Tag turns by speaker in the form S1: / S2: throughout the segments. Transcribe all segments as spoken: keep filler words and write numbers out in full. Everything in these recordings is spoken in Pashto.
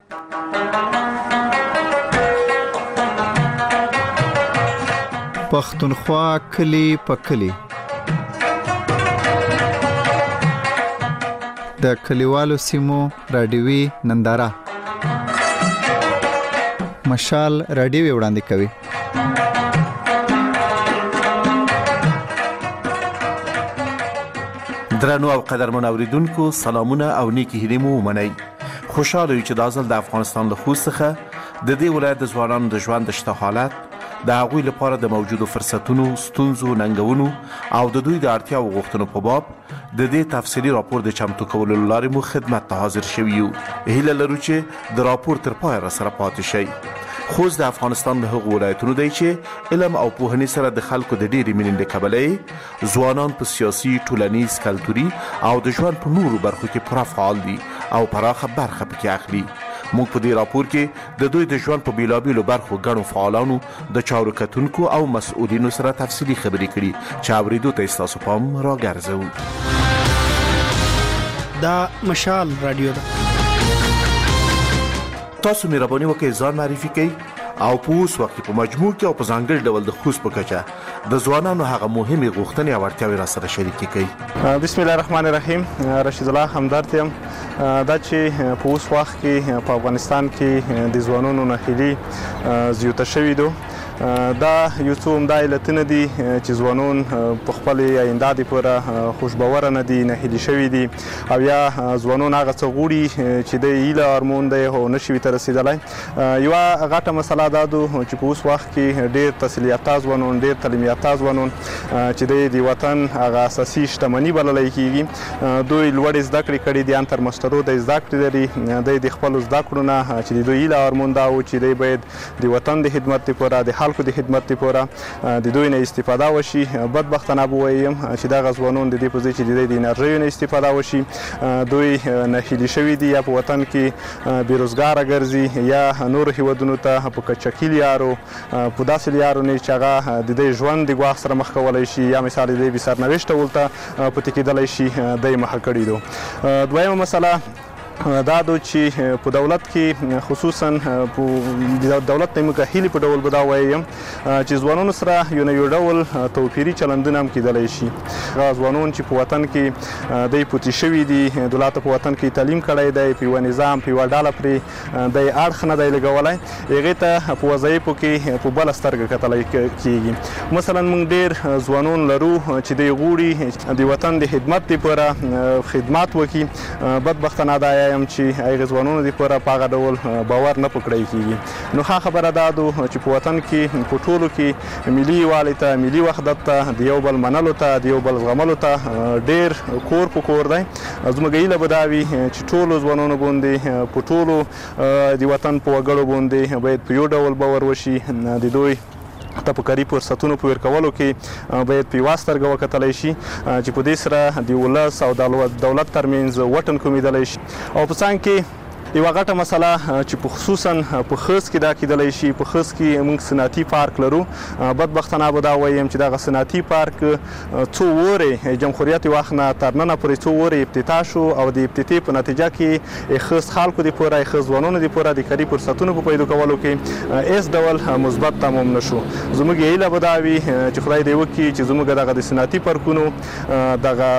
S1: پښتونخوا کلی په کلی. د کلیوالو سیمو رادیوي ننداره مشال رادیوي وړاندې کوي.
S2: درنو او قدرمن اوریدونکو سلامونه او نیکی هیلې مو ومنئ. خوشاله یو چې د ازل د افغانستان له خوست څخه د دې ولایت د ځوانانو د ژوند د شته حالت د هغوی لپاره د موجودو فرصتونو، ستونزو، ننګونو او د دوی د اړتیا او غوښتنو په باب د دې تفصیلي راپور د چمتو کولو له لارې مو خدمت ته حاضر شوي یو. هیله لرو چې د راپور تر پایه راسره پاتې شئ. خوست د افغانستان له هغو ولایتونو دی چې علم او پوهنې سره د خلکو د ډېرې مینې له کبله ځوانان په سیاسي، ټولنیز، کلتوري او د ژوند په نورو برخو کې پوره فعال دي او پراخه برخه پکې اخلي. موږ په دې راپور کې د دوی د ژوند په بیلابیلو برخو ګڼو فعالانو د چارو کتونکو او مسؤلینو سره تفصیلي خبرې کړي چې اورېدو ته ستاسو پام راګرځوو.
S3: دا مشال رادیو ده.
S2: تاسو مهرباني وکړئ ځان معرفي کړئ او په اوس وخت کې په مجموع کې او په ځانګړي ډول د خوست په کچه د ځوانانو هغه مهمې غوښتنې او اړتیاوې راسره شریکې کړئ.
S4: بسم الله الرحمن الرحیم. رشید الله همدرد یم. دا چې په اوس وخت کې په افغانستان کې د ځوانانو ناهیلي زیاته شوې ده. دا یو څو عمده علتونه دي چې ځوانان په خپل آینده دپاره خوشبوره نه دي، ناهیلي شوي دي او یا ځوانان هغه څه غواړي چې د هیله ارمان دی خو نه شي ورته رسېدلی. یوه غټه مسله دا ده چې په اوس وخت کې ډېر تحصیل یافته ځوانان، ډېر تعلیم یافته ځوانان چې دی د وطن هغه اساسي شتمني بللی کېږي، دوی لوړې زده کړې کړي دي، ان تر ماسټرو د زده کړې لري. دی د خپلو زده کړو نه چې د دوی هیله ارمان دا و چې دی باید د وطن د خدمت دپاره، د خلکو د خدمت لپاره د دوی نه استفاده وشي. بدبختانه به ووایم چې دغه ځوانان د دې په ځای چې د دوی د انرژیو نه استفاده وشي، دوی ناهیلي شوي دي یا په وطن کې بېروزګاره ګرځي یا نورو هیوادونو ته په کچکي لیارو، په داسې لیارو نه چې هغه د دوی ژوند د ګواښ سره مخ کولی شي یا مثال د دوی بې سرنوشته ډول ته پاتې کېدلی شي، دی مخه کړي ده. دویمه مسله دا ده چې په دولت کې خصوصا په دولت ته موږ هیلې په ډول به دا وایم چې ځوانانو سره یو نه یو ډول توپیري چلندونه هم کېدلی شي. هغه ځوانان چې په وطن کې دی پوتې شوي دي، دولت په وطن کې تعلیم کړی دی، په یوه نظام، په یوه ډله پرې دی اړخ نه دی لګولی، هغې ته په وظایفو کې په بله سترګه کتلی کېږي. مثلا موږ ډېر ځوانان لرو چې دی غواړي د وطن د خدمت دپاره خدمات وکړي. بدبختانه دا یم چې هغه ځوانانو دپاره په هغه ډول باور نه پکړی کېږي. نو ښه خبره دا ده چې په وطن کې په ټولو کې ملي یووالي ته، ملي وحدت ته، د یو بل منلو ته، د یو بل زغملو ته ډېر کور په کور دی. زموږ هیله به دا وي چې ټولو ځوانانو باندې، په ټولو د وطن په وګړو باندې باید په یو ډول باور وشي. د دوی ته په کاري فرصتونو په ورکولو کې باید په یوه سترګه وکتلی شي چې په دې سره د ولس او د دولت ترمنځ وټن کومیدلی شي. او په څنګ کې یوه غټه مسله چې په خصوصا په خوست کې دا کېدلی شي، په خوست کې موږ صنعتي پارک لرو. بدبختانه به دا ووایم چې دغه صنعتي پارک څو اورې جمهوریت وخت نه تر ننه پورې څو اورې افتتاح شو او د افتتاح په نتیجه کې خوست خلکو دپاره، خوست ځوانانو دپاره د کاري فرصتونو په پیدا کولو کې هېڅ ډول مثبت تمام نه شو. زموږ هیله به دا وي چې خدای دې وکړي چې زموږ دغه د صنعتي پارکونو دغه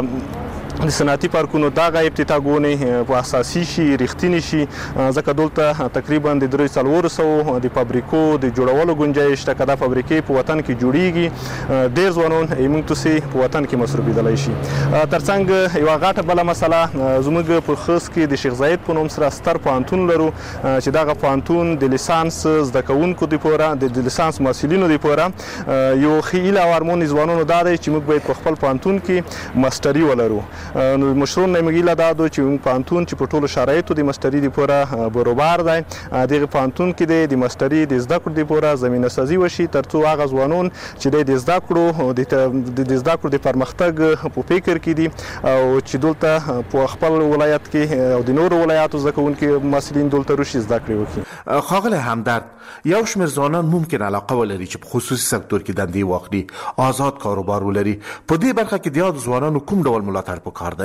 S4: د صنعتي پارکونو دغه ابتداګونې په اساسي شي، رښتینې شي، ځکه دلته تقریبا د درې څلورو سوو د فابریکو د جوړولو گنجایش شته. که دا فابریکې په وطن کې جوړیږي ډېر ځوانان یې موږ تاسې په وطن کې مصروفېدلی شي. تر څنګ یوه غټه بله مسله زموږ په خوست کې د شیخ زاید په نوم سره ستر پوهنتون لرو چې دغه پوهنتون د لیسانس زده کوونکو دپاره، د لیسانس محصلینو دپاره یو ښه هیله او ارمان ځوانانو دا دی چې موږ باید په خپل پوهنتون کې ماسټري ولرو. نو مشرون نه موږ هیله دا ده چې موږ پوهنتون چې په ټولو شرایطو د ماسټري دپاره برابر دی، دغه پوهنتون کې دی د ماسټري د زده کړو دپاره زمینه سازي وشي تر څو هغه ځوانان چې دی د زده کړو د زده کړو د پرمختګ په فکر کې دي او چې دلته په خپل ولایت کې او د نورو ولایاتو زده کوونکي محصلین دلته راشي زده کړې وکړي.
S2: ښاغلی همدرد، یو شمېر ځوانان ممکن علاقه ولري چې په خصوصي سکتور کې دندې واخلي، آزاد کاروبار ولري. په دې برخه کې د یادو ځوانانو کوم ډول ملاتړ پکار دی؟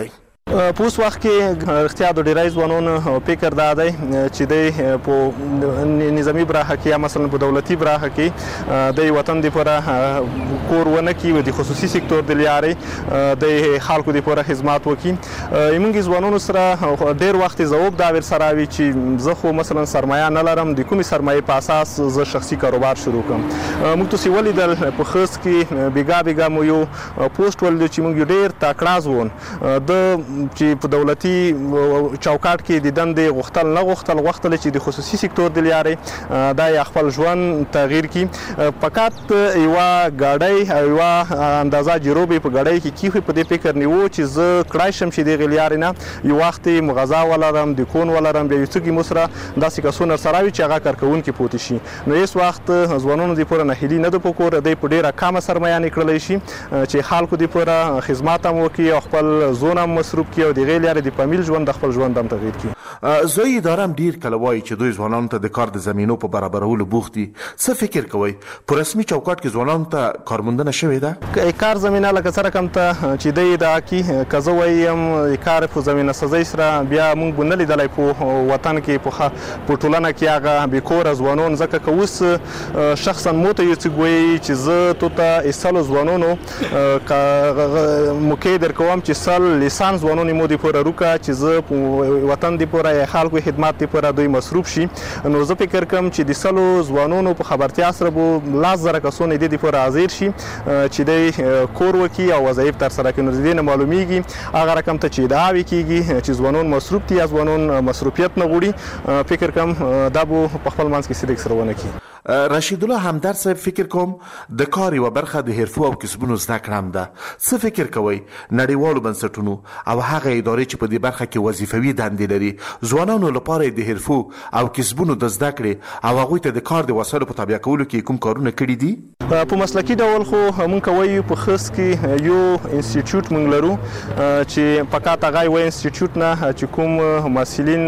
S4: په اوس وخت کې رښتیا د ډیری ځوانانو فکر دا دی چې دی په نظامي برخه کې یا مثلا په دولتي برخه کې د وطن دپاره کور ونه کړي د خصوصي سکتور د لارې د خلکو دپاره خدمات وکړي. موږ ځوانانو سره ډېر وخت ځواب دا ورسره وي چې زه خو مثلا سرمایه نه لرم، د کومې سرمایې په اساس زه شخصي کاروبار شروع کړم. موږ تاسې ولیدل په خوست کې بیګا بیګا مو یو پوسټ ولیدو چې موږ ډېر تکړه ځوان د چې په دولتي چوکاټ کې د دندې غوښتل نه غوښتل غوښتل چې د خصوصي سکتور د لارې دا یې خپل ژوند تغییر کړي. فقط یوه ګاډۍ او یوه اندازه جروب یې په ګاډۍ کې کیښوي، په دې فکر نیو چې زه کړای شم چې دغې لارې نه یو وخت یې مغذا ولرم، دکون ولرم، بیا یو څه مو سره داسې کسونه سره وي چې هغه کارکوونکي پاتې شي. نو هېڅ وخت ځوانانو دپاره ناهیلي نه ده په کور، دی په ډېره کمه سرمایه نیکړلی شي چې خلکو دپاره خدمات هم وکړي او خپل ځون هم مصروف کړي او د هغې لارې د فامیل ژوند د خپل ژوند هم تغییر کړي.
S2: زه یې دارم ډېر کله وایي چې دوی ځوانانو ته د کار د زمینو په برابرولو بوخت دي. څه فکر کوئ په رسمي چوکاټ کې ځوانانو ته کارموندنه شوې ده؟
S4: کار زمینه لکه څه رقم ته چې دی دا کړي، که زه وایم کار په زمینه سازۍ سره بیا موږ به نه لیدلی په وطن کې په ټولنه کې هغه بېکوره ځوانان، ځکه که اوس شخصا مو ته یو څه ګویي چې زه تو ته ایستلو ځوانانو موقع درکوم چې سل لیسان ځوانان مو دپاره روکه چې زه په وطن دپاره یا خلکو خدمات دپاره دوی مصروف شي. نو زه فکر کوم چې د سلو ځوانانو په خبرتیا سره به لاس زره کسونه دې دپاره حاضر شي چې دی کور وکړي او وظایف ترسره کړي. نو د دې نه معلومیږي هغه رقم ته چې ادعاوې کېږي چې ځوانان مصروف دي یا ځوانان مصروفیت نه غواړي، فکر کوم دا به په خپل منځ کې صدق سره ونه کړي.
S2: رشید الله همدرد صاحب فکر کوم د کار یوه برخه د حرفو او کسبونو زده کړه هم ده. څه فکر کوئ نړیوالو بنسټونو او هغه ادارې چې په دې برخه کې وظیفوي دندې لري ځوانانو لپاره د حرفو او کسبونو د زده کړې او هغوی ته د کار د وسایلو په تابع کولو کې کوم کارونه کړي دي؟
S4: په مسلکي ډول خو موږ کوی په خوست کې یو انسټیټیوټ موږ لرو چې فقط هغه یو انسټیټیوټ نه چې کوم محصلین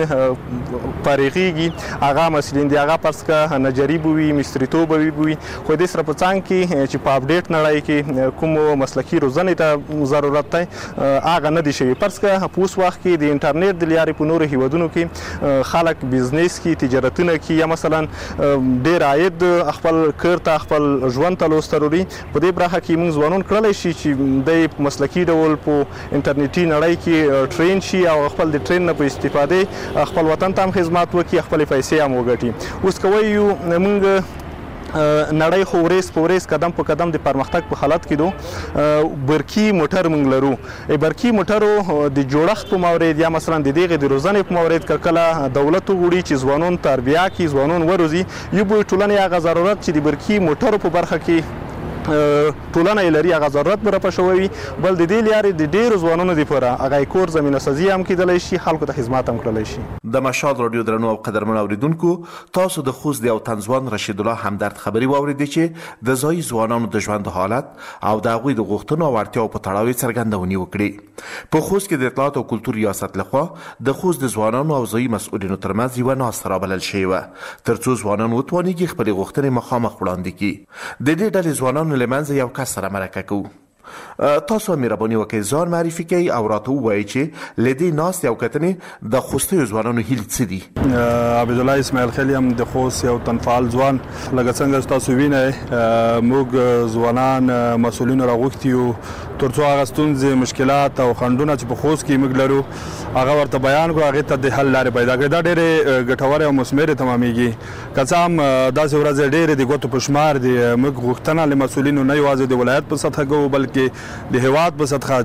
S4: فارغېږي هغه محصلین دي هغه فرض که نجاري به وي، مستریتوب به وي، خو دې سره په څنګ کې چې په اپډیټ نړۍ کې کوم مسلکي روزنې ته ضرورت دی هغه نه دي شوي. فرض که په اوس وخت کې د انټرنیټ د لارې په نورو هیوادونو کې خلک بزنس کې تجارتونه کې یا مثلا ډېر عاید خپل کار ته خپل ژوند ته لوستروي، په دې برخه کې موږ ځوانان کړلی شي چې دی په مسلکي ډول په انټرنیټي نړۍ کې ټرین شي او خپل د ټرین نه په استفادې خپل وطن ته هم خدمات وکړي، خپلې پیسې هم وګټي. اوس که وایو موږ نړۍ خو ورځ په ورځ قدم په قدم د پرمختګ په حالت کې دو. برقي موټر موږ لرو، برقي موټرو د جوړښت په مورد یا مثلا د دغې د روزنې په مورد که کله دولت وغواړي چې ځوانان تربیه کړي، ځوانان وروزي، یو به ټولنې هغه ضرورت چې د برقي موټرو په برخه کې ټولنه یې لري هغه ضرورت به راپه شوی وي، بل د دې لارې د ډېرو ځوانانو دپاره هغه کور زمینه سازي هم کیدلی شي، خلکو ته خدمات هم کړلی شي.
S2: د مشال راډیو درنو او قدرمن اوریدونکو، تاسو د خوست د یو طنزوان رشید الله همدرد خبري واورېدې چې د ځایي ځوانانو د ژوند حالت او د هغوی د غوښتنو او اړتیاو په تړاو یې څرګندونې وکړې. په خوست کې د اطلاعات او کلتور ریاست لخوا د خوست د ځوانانو او ځایي مسؤلینو ترمنځ یوه ناسته رابلل شوې وه تر څو ځوانان وتوانېږي خپلې غوښتنې مخامخ وړاندې کړي. د دې ډلې ځوانانو له منځه یو کس سره مرکه کوو. تاسو مهرباني وکړئ ځان معرفي کړئ او راته ووایئ چې له دې ناستې او کتنې د خوستیو ځوانانو هیلې څه دي؟
S5: عبدالله اسماعیل خیل یم، د خوست یو تنفعال ځوان. لکه څنګه چې تاسو وینئ موږ ځوانان مسؤلینو راغوښتي یو تر څو هغه ستونزې مشکلات او خنډونه چې په خوست کې موږ لرو هغه ورته بیان کړو، هغې ته د حل لارې پیدا کړي. دا ډېرې ګټورې او مثمرې تمامېږي. که څه هم داسې ورځې ډېرې د ګوتو په شمار دي، موږ غوښتنه له مسؤلینو نه یوازې د ولایت په سطحه کوو بلکې د هیواد په سطحه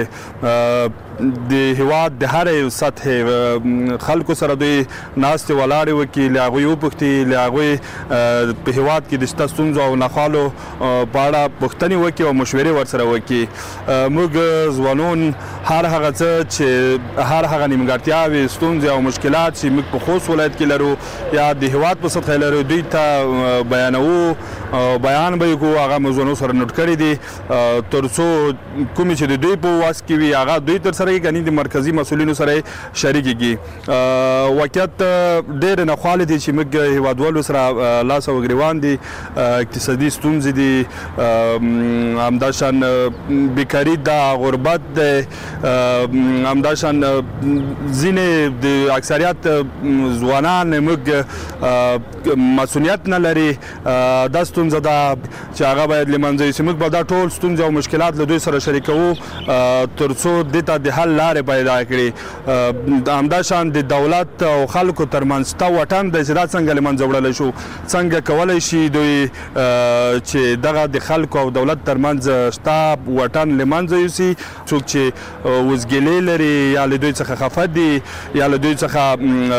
S5: چې د هیواد د هرې سطحې خلکو سره دوی ناستې ولاړې وکړي، له هغوی وپوښتي، له هغوی په هیواد کې د شته ستونزو او ناخوالو په اړه پوښتنې وکړي او مشورې ورسره وکړي. موږ ځوانان هر هغه څه چې هر هغه نیمګړتیاوې، ستونزې او مشکلات چې موږ په خوست ولایت کې لرو یا د هیواد په سطحه لرو دوی ته بیانوو، بیان به یې کوو، هغه موضوعونو سره نوټ کړي دي تر څو کومې چې د دوی په واس کې وي هغه دوی تر سره یې کني د مرکزي مسؤلینو سره یې شریک کړي. واقعیت ډېرې ناخوالې دي چې موږ هیوادوالو سره لاس او ګریوان دي، اقتصادي ستونزې دي، همداشان بیکاری د غربت د همداشان ځینې د اکثریت ځوانان موږ مسؤلیت نه لري دا ستونزه ده چې هغه باید له منځه یوسي. موږ به دا ټول ستونزې او مشکلات له دوی سره شریکوو تر څو دې ته د حل لارې پیدا کړي. همداشان د دولت او خلکو ترمنځ شته واټن دی چې دا څنګه له منځه وړلی شو، څنګه کولی شي دوی چې دغه د خلکو او دولت ترمنځ شته واټن له منځه یوسي. څوک چې وزګیلې لري یا له دوی څخه خفه دي یا له دوی څخه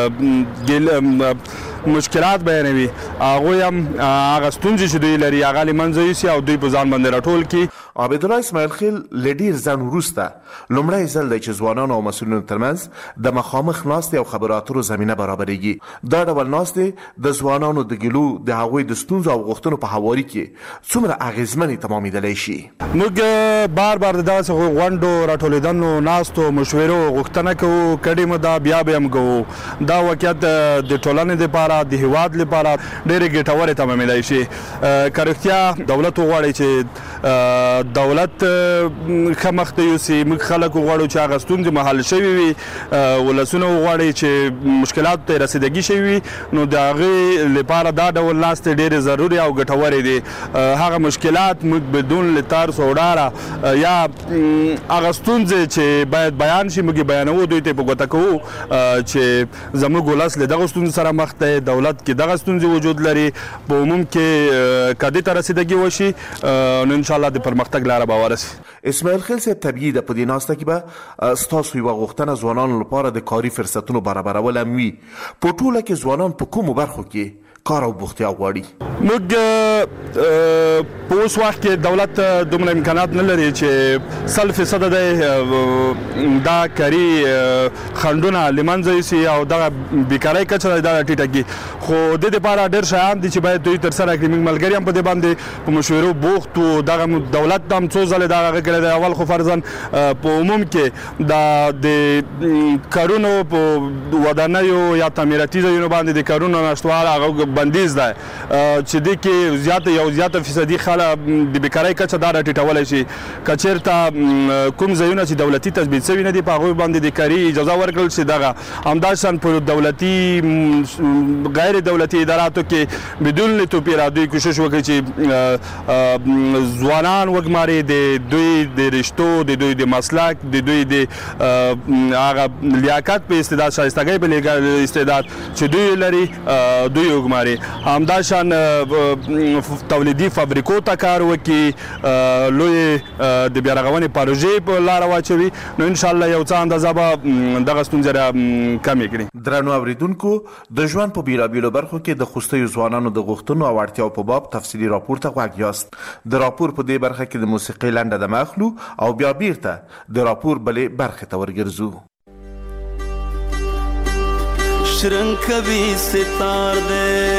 S5: مشکلات بیانوي، هغوی هم هغه ستونزې چې دوی لري هغه له منځه یوسي او دوی په ځان باندې راټول کړي.
S2: عبیدالله اسماعیل خیل له ډېر ځنډ وروسته لومړی ځل دی چې ځوانانو او مسؤلینو ترمنځ د مخامخ ناستې او خبرو اترو زمینه برابرېږي. دا ډول ناستې د ځوانانو د ګیلو د هغوی د ستونزو او غوښتنو په هواري کې څومره اغېزمنې تمامېدلی شي.
S5: موږ بار بار د دغسې غونډو راټولېدنو ناستو مشورو غوښتنه کوو، کډې مو ده بیا به هم کوو. دا واقعیت د ټولنې دپاره د هېواد لپاره ډېرې ګټورې تمامېدی شي. که رښتیا دولت وغواړي چې دولت ښه مخ ته یوسي، موږ خلک وغواړو چې هغه ستونزې محل شوي وي، ولسونه وغواړي چې مشکلاتو ته رسیدګي شوي وي، نو د هغې لپاره دا ډول ناستې ډېرې ضروري او ګټورې دي. هغه مشکلات موږ بدون له ترس او ډاره یا هغه ستونزې چې باید بیان شي موږ یې بیانوو، دوی ته یې په ګوته کوو چې زموږ ولس له دغه ستونزو سره مخ دی، دولت کې دغه ستونزې وجود لري. په عموم کې که دې ته رسیدګي وشي نو انشاءالله د پرمختګ لاره به ورسي.
S2: اسماعیل خیل صاحب، طبیعي ده په دې ناسته کې به ستاسو یوه غوښتنه ځوانانو لپاره د کاري فرصتونو برابرول هم وي. په ټوله کې ځوانان په کومو برخو کې کار او بوختیا غواړي؟
S5: موږ په اوس وخت کې دولت دومره امکانات نه لري چې سل فیصده دی دا کاري خنډونه له منځه یوسي او دغه بیکارۍ کچه ده دغه ټیټه کړي. خو د دې دپاره ډېر شیان دي چې باید دوی ترسره کړي. موږ ملګري هم په دې باندې په مشورو بوخت وو. دغه دولت هم څو ځلې دا هغه کړی دی. اول خو فرضاً په عموم کې دا د کارونو په ودانیو یا تعمیراتي ځایونو باندې د کارونو نشتوال هغه بندیز ده چې دې کې زیاته یو زیاته فیصدي خلک د بیکارۍ کچه دا راټیټولی شي. که چېرته کوم ځایونه چې دولتي تثبیت شوي نه دي په هغوی باندې د کاري اجازه ورکړل شي. دغه همداشان په دولتي غیر دولتي اداراتو کې بدون له توپیره دوی کوشش وکړي چې ځوانان وګماري، د دوی د رشتو، د دوی د مسلک، د دوی د هغه لیاقت په استعداد، شایستګۍ په استعداد چې دوی لري دوی وګماري. همداشان تولیدي فابریکو ته کار وکړي، لوی د بیارغونې پروژې په لاره واچوي، نو انشاءالله یو څه اندازه به دغه ستونزې را کمې کړي.
S2: درنو اورېدونکو، د ژوند په بېلابېلو برخو کې د خوستیو ځوانانو د غوښتنو او اړتیاو په باب تفصیلي راپور ته غوږ یاست. د راپور په دې برخه کې د موسیقۍ لنډه دمه اخلو او بیا بیرته د راپور بلې برخې ته ورګرځو.
S6: شرنگ کبھی ستار دے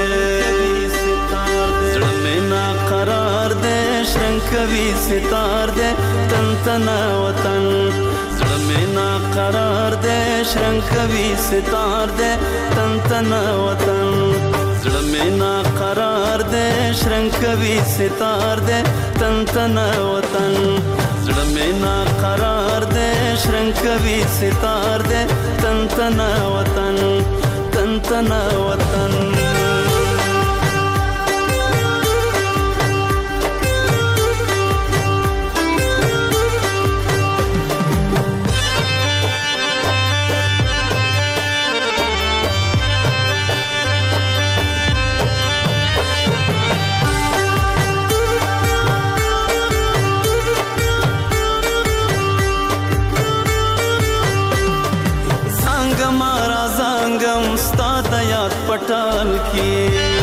S6: زړه مې نا قرار دے، شرنگ کبھی ستار دے تن تنا وطن. زړه مې نا قرار دے، شرنگ کبھی ستار دے تن تنا وطن. زړه مې نا قرار دے، شرنگ کبھی ستار دے تن تنا وطن. زړه مې نا قرار دے، شرنگ کبھی ستار دے تن تنا وطن. تن تنا وطن. پټال کې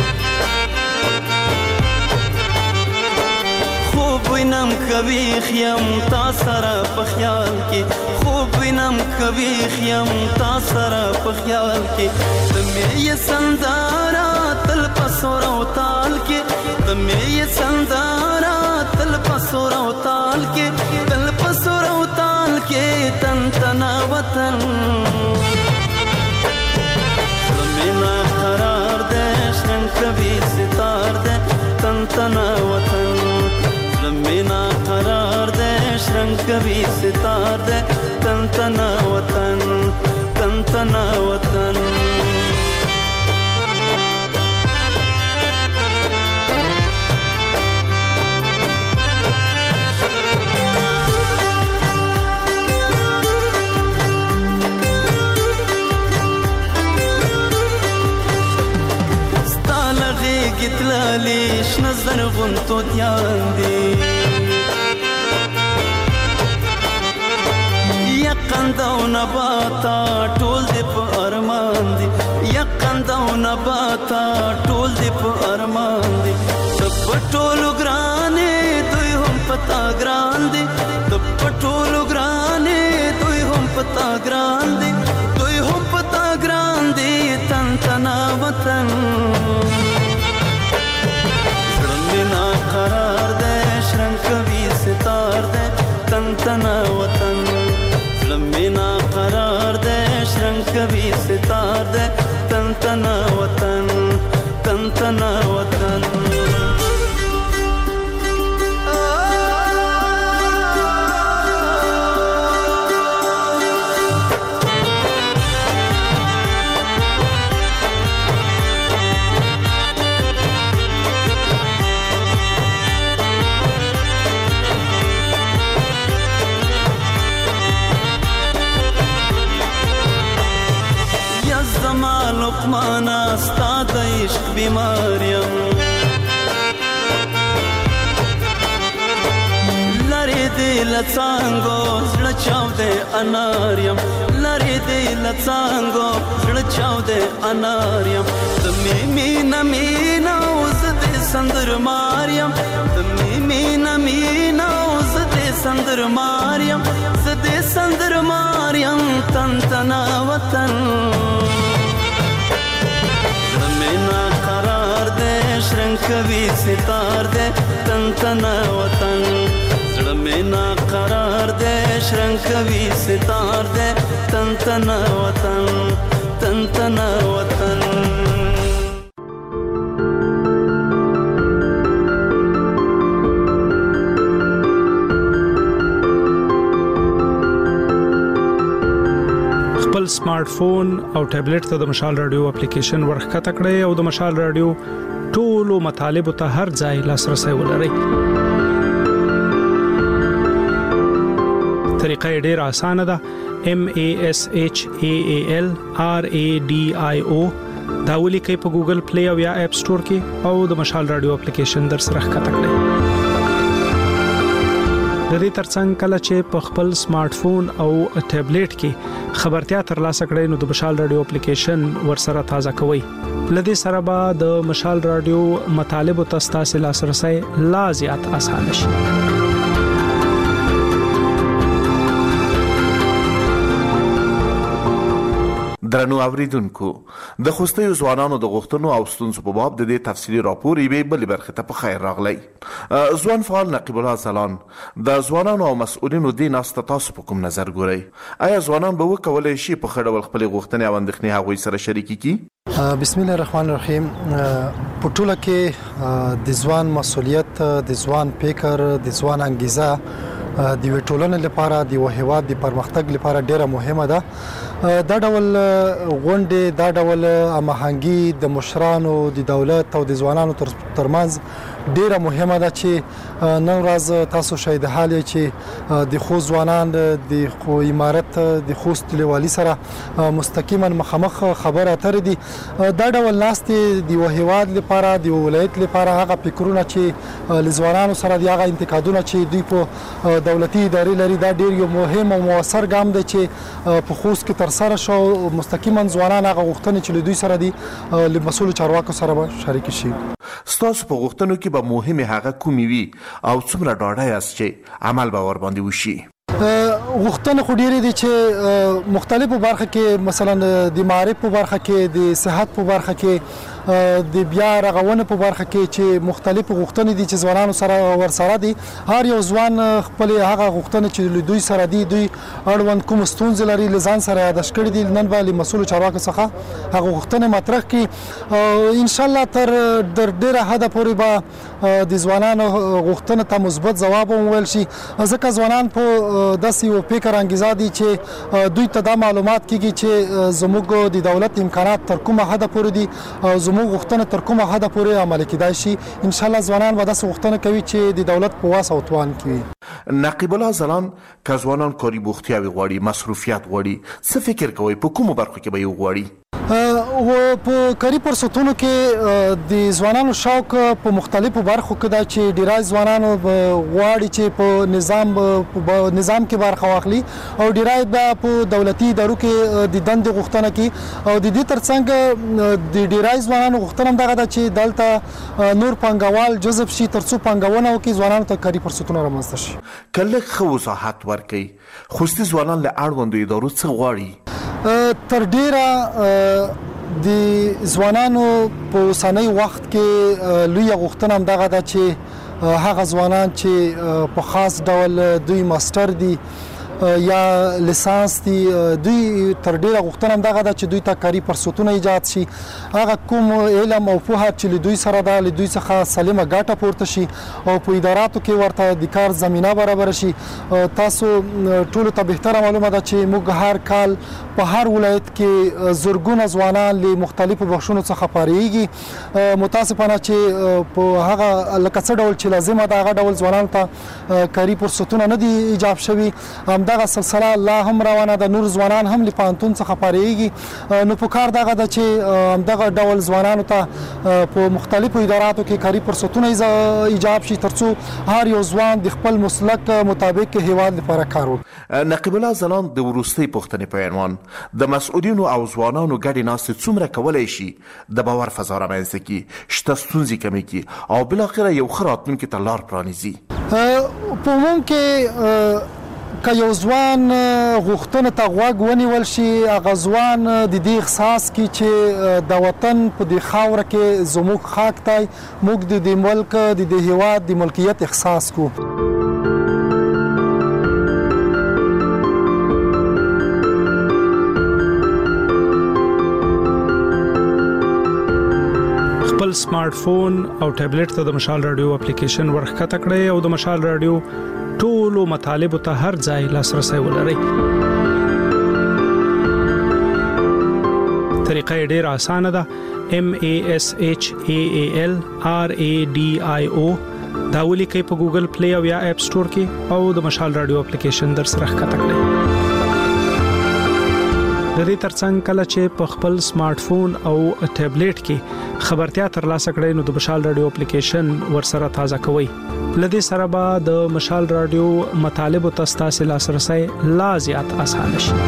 S6: خوب وینم کبھی خیم تا سره په خیال کې، خوب وینم کبھی خیم تا سره په خیال کې. تمې یې سندارا تل پسور او تال کې، تمې یې سندارا تل پسور او تال کې، تل پسور او تال کې تن تنا وطن. کبھی ستار دے تن تنا وطن. زمینا قرار دے شرنگ کوي ستار دے تن تنا وطن تن تنا وطن گتلالی شنزر غنتو دیان دی یقنده و نباتا ټول دی په ارمان دی یقنده و نباتا ټول دی په ارمان دی د پټولو ګرانې دوی هم پتا ګران دی د پټولو ګرانې دوی هم پتا ګران دی دوی هم پتا ګران دی تن تنا وطن قرار دے شرنگ کبھی ستار دے تن تنا وطن لمبینا قرار دے شرنگ کبھی ستار دے تن تنا وطن تن تنا وطن لقمانا ستا د عشق بیماریم لری دی لڅانګو زړه چاودې اناریم لری دی لڅانګو زړه چاودې اناریم د می مینا مینا اوس دې سندر ماریم د می مینا مینا اوس دې سندر ماریم زدې سندر ماریم تن تنا وطن مینا قرار دے شرنگ کبھی ستار دے تن تنا وطن زړه مینا قرار دے شرنگ کبھی ستار دے تن تنا وطن تن تنا وطن
S3: سمارټ فون او ټابلیټ ته د مشال رادیو اپلیکیشن ورخکته کړئ او د مشال رادیو ټولو مطالب ته هر ځای لاسرسي ولرئ. طریقه ډیره اسانه ده. M A S H A A L R A D I O دا ولیکئ په ګوګل پلی او یا اپ سٹور کې او د مشال رادیو اپلیکیشن در سره ښکته کړئ. د دې ترڅنګ کله چې په خپل سمارټ فون او ټابلیټ کې خبرتیا ترلاسه کړئ نو د مشال رادیو اپلیکیشن ورسره تازه کوئ. لدې سره به د مشال رادیو مطالب او تاسو لاسرسي لا زیات اسانه شي.
S2: درنو اوریدونکو د خوستیو ځوانانو د غوښتنو او ستونزو په باب د دې تفصیلي راپور یې بلې برخې ته په خیر راغلی. ځوان فعال نقیب الله زلان د ځوانانو او مسؤلینو دې ناسته تاسو په کوم نظر ګورئ؟ آیا ځوانان به وکولی شي په ښه ډول خپلې غوښتنې او اندېښنې هغوی سره شریکې کړي؟
S1: بسم الله الرحمن الرحیم. په ټوله کې د ځوان مسؤلیت، د ځوان فکر، د ځوان انګیزه د یوې ټولنې لپاره د یو هیواد د پرمختګ لپاره ډیره مهمه ده. دا ډول غونډې، دا ډول هماهنګي د مشرانو، د دولت او د ځوانانو ترمنځ ډیره مهمه ده چې نن ورځ تاسو شاهد حال چې د خو ځوانان د خو امارت د خوست لیوالي سره مستقیما مخامخ خبره اترې دي. دا ډول لاستې د یو هیواد لپاره، د ولایت لپاره هغه فکرونه چې لزوانانو سره د هغه انتقادونه چې دوی په دولتي ادارې لري، دا ډیر یو مهم او موثر ګام دی چې په خوست کې تر سره شو. مستقیما ځوانان هغه غوښتنې چې دوی سره دي له مسؤل چارواکو سره به شریک شي.
S2: ستاسو په غوښتنو کې به مهمه هغه کومې وي او څومره ډاډه یاست چې عمل به ور باندې وشي؟
S1: غوښتنه خو ډېرې دي چې مختلفو برخه کې، مثلا د معارف په برخه کې، د صحت په برخه کې، د بیا رغونه په برخه کې چې مختلف غوښتنې دي چې ځوانانو سره ورسره دي. هر یو ځوان خپل هغه غوښتنې چې دوی سره دي دوی اړوند کوم ستونزې لري لزان سره یاداش کړي دي نن به مسؤل چارواکو څخه هغه غوښتنې مطرح کړي. ان شاء الله تر ډیره حد پورې به د ځوانانو غوښتنې ته مثبت ځواب وویل شي ځکه ځوانان په داسې یو فکر انګیزه دي چې دوی ته دا معلومات کیږي چې زموږ د دولت امکانات تر کومه حد پورې دي او زموږ غوښتنې تر کومه حد پورې عملي کېدای شي. ان شاء الله ځوانان به داسې غوښتنه کوي چې د دولت په واس او توان کې.
S2: نقیب الله ځلان که ځوانان کاري بوختیاوي غواړي مصروفیت غواړي څه فکر کوي په کومو برخو کې به یې غواړي؟
S1: و په کاري فرصتونو کې د ځوانانو شوق په مختلفو برخو کې دا چې ډیری ځوانانو غواړي چې په نظام په نظام کې برخه واخلي او ډیری په دولتي ادارو کې د دندې غوښتنه کوي او د دې ترڅنګ د ډیری ځوانانو غوښتنه هم دغه ده چې دلته نور پانګوال جذب شي ترڅو پانګونه وکړي ځوانانو ته کاري فرصتونه رامنځته شي.
S2: کله ښه وضاحت ورکړي خصوصي ځوانان له اړوندو ادارو څه غواړي؟
S1: تر ډیره د ځوانانو په اوسنی وخت کې لوی غوښتنه هم دغه ده چې هغه ځوانان چې په خاص ډول دوی ماستر دي یا لیسانس دي دوی تر ډیره غوښتنه هم دغه ده چې دوی ته کاري فرصتونه ایجاد شي هغه کوم علم او پوهه چې له دوی سره ده له دوی څخه سالمه ګټه پورته شي او په اداراتو کې ورته د کار زمینه برابر شي. تاسو ټولو ته بهتره معلومه ده چې موږ هر کال په هر ولایت کې زرګونه ځوانان له مختلفو بخښونو څخه فارغېږي. متاسفانه چې په هغه لکه څه ډول چې لازمه ده هغه ډول ځوانانو ته کاري فرصتونه نه دي ایجاب شوي. دغه سلسله لا هم روانه ده نور ځوانان هم له پوهنتون څخه فارغېږي نو په کار دغه ده چې دغه ډول ځوانانو ته په مختلفو اداراتو کې کاري فرصتونه ایجاب شي ترڅو هر یو ځوان د خپل مسلک مطابق هیواد لپاره کار وکړي.
S2: نقیب الله ځلان د وروستۍ پوښتنې په عنوان د مسؤلینو او ځوانانو ګډې ناستې څومره کولی شي د باور فضا رامنځته کړي شته ستونزې کمې کړي او بالاخره یو ښه راتلونکي ته لار پرانیزي؟
S1: په عموم کې که یو ځوان غوښتنه ته غوږ ونیول شي هغه ځوان د دې احساس کوي چې د وطن په دې خاوره کې زموږ خاک دی موږ د دې ملک د دې هیواد د ملکیت احساس کوو.
S3: خپل سمارټ فون او ټابلیټ ته د مشال رادیو اپلیکیشن ورښکته کړئ او د مشال رادیو ټولو مطالبو ته هر ځای لاسرسي ولرئ. طریقه ډېر اسانه ده. M A S H A A L R A D I O دا ولیکئ په ګوګل پلی او یا اپ سٹور کې او د مشال رادیو اپلیکیشن در سره ښکته کړئ. د دې ترڅنګ کله چې په خپل سمارټ فون او ټابلیټ کې خبرتیا ترلاسه کړئ نو د مشال رادیو اپلیکیشن ورسره تازه کوئ. لدې سره به د مشال رادیو مطالبو ته ستاسو لاسرسي لا زیات اسانه شي.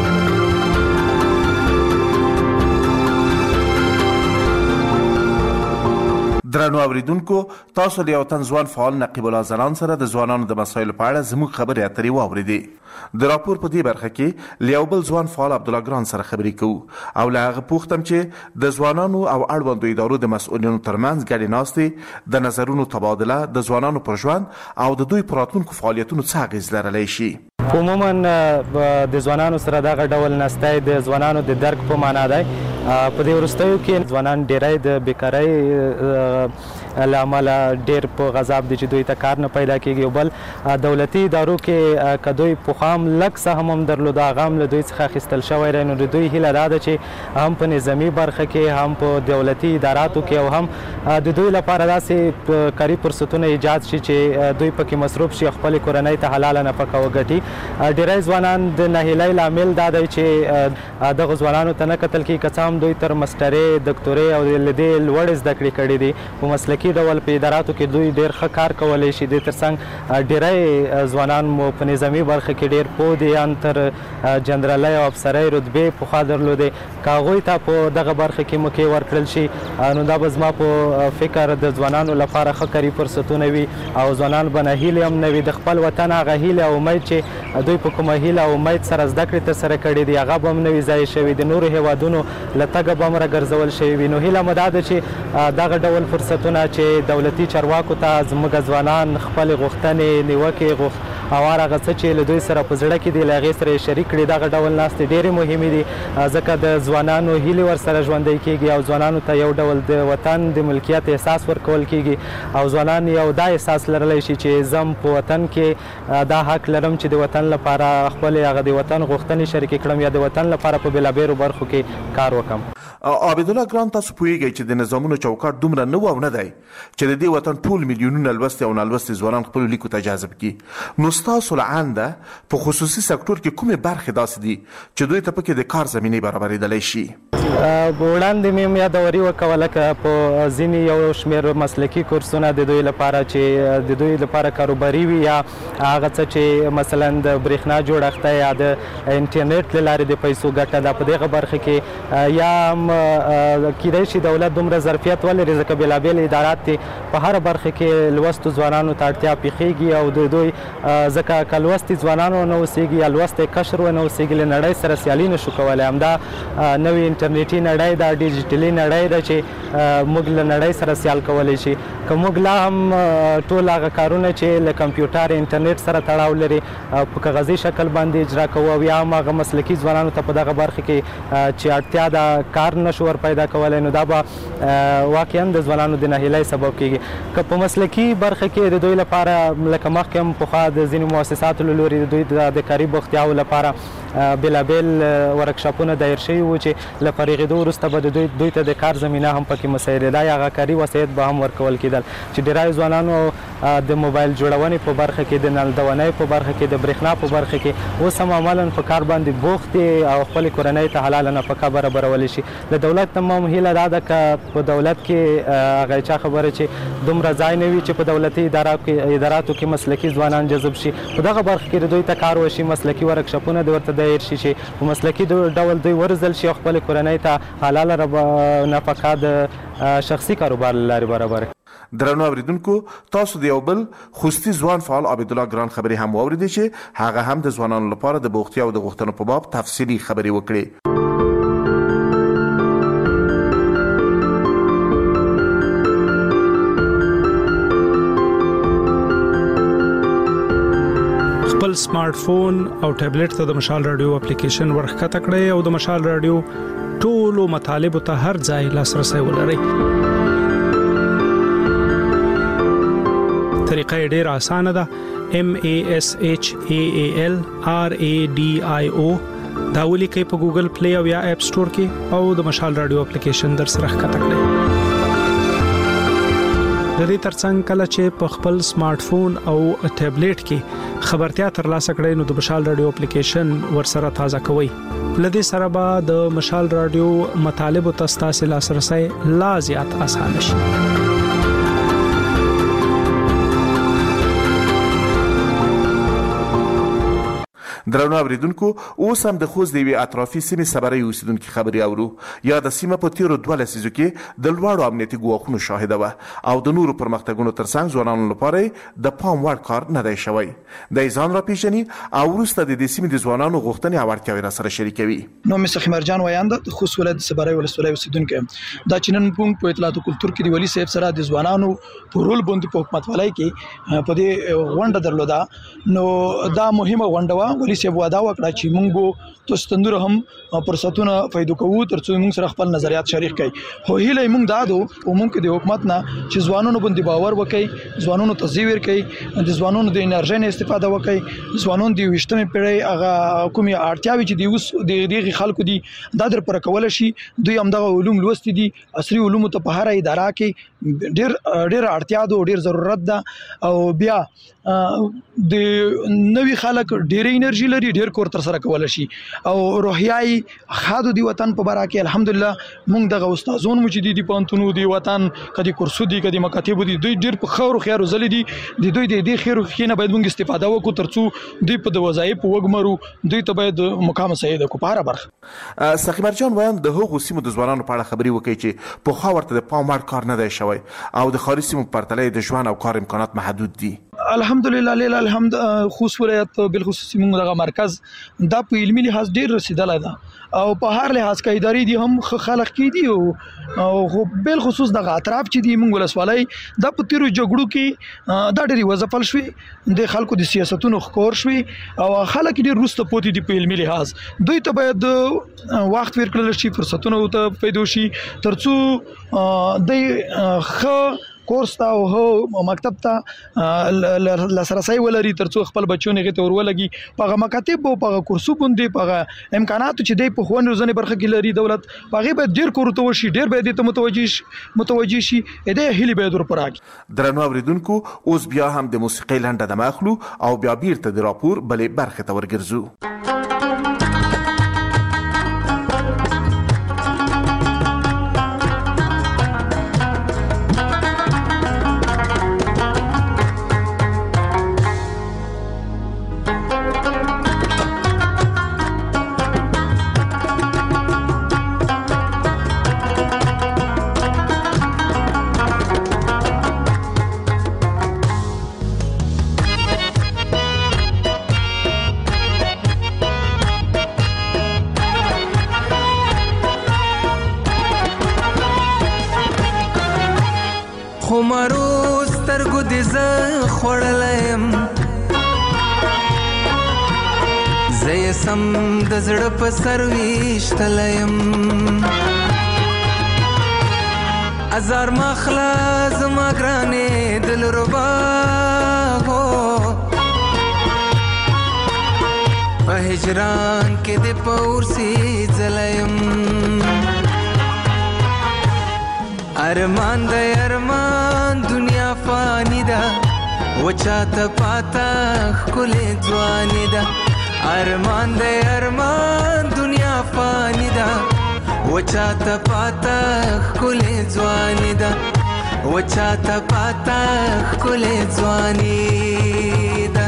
S2: درنو اوریدونکو تاسو له یو تن ځوان فعال نقیب الله ځلان سره د ځوانانو د مسایلو په اړه زموږ خبرې اترې واوریدې. د راپور په دې برخه کې له یو بل ځوان فعال عبدالله ګران سره خبرې کوو او له هغه پوښتم چې د ځوانانو او اړوندو ادارو د مسؤلینو ترمنځ ګډې ناستې د نظرونو تبادله د ځوانانو پر ژوند او د دوی پر راتلونکو فعالیتونو څه اغیز لرلی شي.
S7: عموما د ځوانانو سره دغه ډول ناستای د ځوانانو د درک په معنا دی. په دې وروستیو کې ځوانان ډیری د بیکارۍ له امله ډیر په غضب دي چې دوی ته کار نه پیدا کیږي. او بل دولتي ادارو کې که دوی پخوا هم لږ څه هم هم درلوده هغه هم له دوی څخه اخیستل شوی دی نو د دوی هیله دا ده چې هم په نظامي برخه کې هم په دولتي اداراتو کې او هم د دوی لپاره داسې کاري فرصتونه ایجاد شي چې دوی پکې مصروف شي خپلې کورنۍ ته حلاله نفقه وګټي. ډیری ځوانان د ناهیلۍ لامل دا دی چې دغه ځوانانو ته نه کتل کېږي که څه هم دوی تر مسټرۍ دکتورۍ او له دې لوړې زده کړې کړې دي په مسلکي ډول په اداراتو کې دوی ډېر ښه کار کولی شي. د ترڅنګ ډیری ځوانان مو په نظامي برخه کې ډېر پوه دي ان تر جنرالۍ او افسرۍ رتبې پخوا درلودې. که هغوی ته په دغه برخه کې موقع ورکړل شي نو دا به زما په فکر د ځوانانو لپاره ښه کاري فرصتونه وي او ځوانان به ناهیلې هم نه وي. د خپل وطن هغه هیلې او امید چې دوی په کومه هیله او امید سره زده کړې ترسره کړې دي هغه به هم نوي ځای شوي د نورو هیوادونو له تګه به هم راګرځول شوي وي. نو هیله مو دا ده چې دغه ډول فرصتونه چې دولتي چارواکو ته زموږ ځوانان خپلې غوښتنې نیوکې غوښت او هغه څه چې له دوی سره په زړه کې دي له هغې سره یې شریک کړي دغه ډول ناستې ډېرې مهمې دي ځکه د ځوانانو هیلې ورسره ژوندی کېږي او ځوانانو ته یو ډول د وطن د ملکیت احساس ورکول کېږي او ځوانان یو دا احساس لرلی شي چې زم په وطن کې دا حق لرم چې د وطن لپاره خپلې هغه د وطن غوښتنې شریکې کړم یا د وطن لپاره په بېلابېلو برخو کې کار وکړم.
S2: عابدالله ګران تاسو پوهیږئ چې د نظامونو چوکاټ دومره نه و او نه دی چې د دې وطن ټول میلیونونه لوستي او نالوستي ځوانان خپلو لیکو ته جذب کړي. نو ستاسو له عنده په خصوصي سکتور کې کومې برخې داسې دي چې دوی ته پکې د کار زمینې برابرېدلی شي؟
S7: وړاندې مې هم یادوري وکوله که په ځینې یو شمېر مسلکي کورسونه د دوی لپاره چې د دوی لپاره کاروباري وي یا هغه څه چې مثلا د برېښنا جوړښت یا د انټرنیټ له لارې د پیسو ګټه ده په دغه برخه کې یا هم کیدای شي دولت دومره ظرفیت ولري ځکه بېلابېل ادارات دي په هره برخه کې لوستو ځوانانو ته اړتیا پېښېږي او د دوی ځکه که لوستي ځوانان ونه اوسېږي یا لوستی کشر ونه اوسېږي له نړۍ سره سیالي نه شو کولی. همدا نوې انټرنیټي نړۍ ده ډیجیټلي نړۍ ده چې موږ له نړۍ سره سیال کولی شي. که موږ لا هم ټول هغه کارونه چې له کمپیوټر انټرنیټ سره تړاو لري په کاغذي شکل باندې اجرا کوو او یا هم هغه مسلکي ځوانانو ته په دغه برخه کې چې اړتیا ده کار نشو ور پیدا کولی نو دا به واقعا د ځوانانو د ناهیلۍ سبب کېږي. که په مسلکي برخه کې د دوی لپاره لکه مخکې هم پخوا د ځینو مؤسساتو له لورې د دوی د کاري بوختیاو لپاره بېلابېل ورکشاپونه دایر شوي وو چې له فارغېدو وروسته به د دوی دوی ته د کار زمینه هم پکې مساعدېده یا هغه کاري وسایط به هم ورکول کېدل چې ډېری ځوانانو د موبایل جوړونې په برخه کې د نلدونۍ په برخه کې د برېښنا په برخه کې اوس هم عملا په کار باندې بوخت دي او خپلې کورنۍ ته حلاله نفقه برابرولی شي. د دولت نه هم هیله دا ده که په دولت کې هغه چا خبره چې دومره ځای نه وي چې په دولتي اداراتو کې مسلکي ځوانان جذب شي په دغه برخه کې د دوی ته کار وشي مسلکي ورکشاپونه د ورته دایر شي چې په مسلکي ډول دوی ورزل شي او خپلې کورنۍ ته حلاله نفقه د شخصي کاروبار له لارې برابر.
S2: درنو اوریدونکو تاسو د یو بل خوستي ځوان فعال عابدالله ګران خبرې هم واورېدې چې هغه هم د ځوانانو لپاره د بوختیا او د غوښتنو په باب تفصیلي خبرې وکړې.
S3: خپل سمارټ فون او ټابلیټ ته د مشال رادیو اپلیکیشن ورښکته کړئ او د مشال رادیو ټولو مطالبو ته هر ځای لاسرسي ولرئ. طریقه ډېر اسانه ده. M A S H A A L R A D I O دا ولیکئ په ګوګل پلی او یا اپ سٹور کې او د مشال رادیو اپلیکیشن در سره ښکته کړئ. د دې ترڅنګ کله چې په خپل سمارټ فون او ټابلیټ کې خبرتیا ترلاسه کړئ نو د مشال رادیو اپلیکیشن ورسره تازه کوئ. لدې سره به د مشال رادیو مطالبو ته ستاسو لاسرسي لا زیات اسانه شي.
S2: درنو اوریدونکو اوس هم د خوست د یوې اطرافي سیمې صبرۍ اوسیدونکي خبرې اورو. یا د سیمه په تیرو دوه لسیزو کې د لوړو امنیتي ګواښونو شاهده وه او د نورو پرمختګونو ترڅنګ ځوانانو لپاره د پام وړ کار نه دی شوی. دی ځان راپېژني او وروسته د دې سیمې د ځوانانو غوښتنې او اړتیاوې راسره شریکوي.
S8: نوم یې سخي مرجان ویاند د خوست ولایت صبرۍ ولسوالۍ اوسیدونکی یم. دا چې نن موږ په اطلاعات او کلتور کې د ولي صاحب سره د ځوانانو په رول باندې په حکومتولۍ کې په دې غونډه درلوده نو دا مهمه غونډه وه. ولي صاحب وعده وکړه چې موږ به تاسو ته نور هم فرصتونه پیدا کوو ترڅو موږ سره خپل نظریات شریک کړي. خو هیله موږ دا ده او موږ د حکومت نه چې ځوانانو باندې باور وکړي ځوانانو ته ځای ورکړي د ځوانانو د انرژۍ نه استفاده وکړي ځوانان د یویشتمې پیړۍ هغه کومې اړتیاوې چې د اوس د دغې خلکو دي دا در پر کولی شي. دوی همدغه علوم لوستي دي عصري علومو ته په هره اداره کې ډېر ډېر اړتیا ده او ډېر ضرورت ده او بیا د نوي خلک ډېر انرژي لري ډېر کور تر سره کولی شي او روحیایي خادو دی وطن په باره کې الحمدلله موږ دغه استادان مو چې دي د پوهنتونو دی وطن کدي کورسو دي کدي مکاتبو دي دوی ډېر په خیر خیر زلي دي د دوی د دې خیر خینه باید موږ استفاده وکړو ترڅو دوی په د وظایف وګمرو دوی ته باید مقام سید کو پاره برخه.
S2: سخي مرجان وایي د هغو سیمو د ځوانانو په اړه خبرې وکړي چې په خوا ورته د پام وړ کار نه دی شوی او د ښاري سیمو په پرتله د ژوند او کار امکانات محدود دي.
S8: الحمدلله لیل الحمد خوست ولایت بالخصوص موږ دغه مرکز دا په علمي لحاظ ډیر رسیدلی ده او په هر لحاظ کې ادارې دي هم خلق کې دي او خو بالخصوص دغه اطراف چې دي موږ ولسوالۍ دا په تیرو جګړو کې دا ډېرې وځپل شوې د خلکو د سیاستونو ښکور شوې او خلک ډېر وروسته پاتې دي په علمي لحاظ. دوی ته باید وخت ورکړل شي، فرصتونه ورته پیدا شي تر څو دوی ښه کورس ته او هو مکتب ته لاسرسی ولري تر څو خپل بچونه هغې ته ورولګي په هغه مکاتب او په هغه کورسو باندې په هغه امکاناتو چې دی په ښوونې روزنې برخه کې لري دولت په هغې باید ډېر کار ورته وشي، ډېر باید دې ته متوجه شي متوجه شي دې هیلې باید ورپوره کړي.
S2: درنو اورېدونکو اوس بیا هم د موسیقۍ لنډه دمه اخلو او بیا بیرته د راپور بلې برخې ته ورګرځو.
S9: خمارو سترګو دې زه خوړلیم، زه یې سم د زړه په سر ویشتلیم. ازار مخله زما ګرانې دلربا هو په هجران کې دې په ورسي ځلیم. ارمان د ارمان دنیا فانی ده وچاته پاتا ښکلې ځواني ده. ارمان د ارمان دنیا فانی ده وچاته پاتا ښکلې ځواني ده وچاته پاتا ښکلې ځواني ده.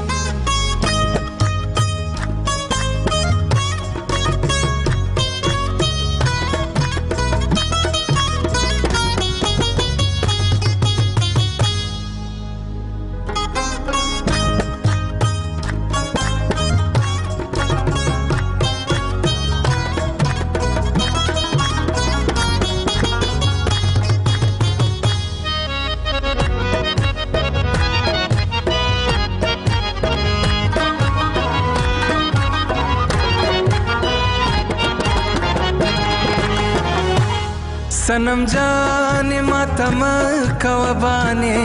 S9: सनम जाने मातम कवबाने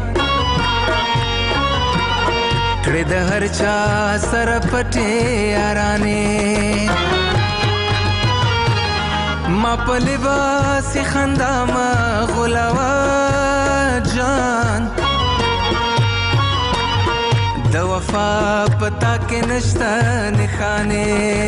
S9: कड़े द हर चा सर पटे याराने मा पलिबास खंदा मा गुलावा जान द वफा पता के नश्ता निखाने.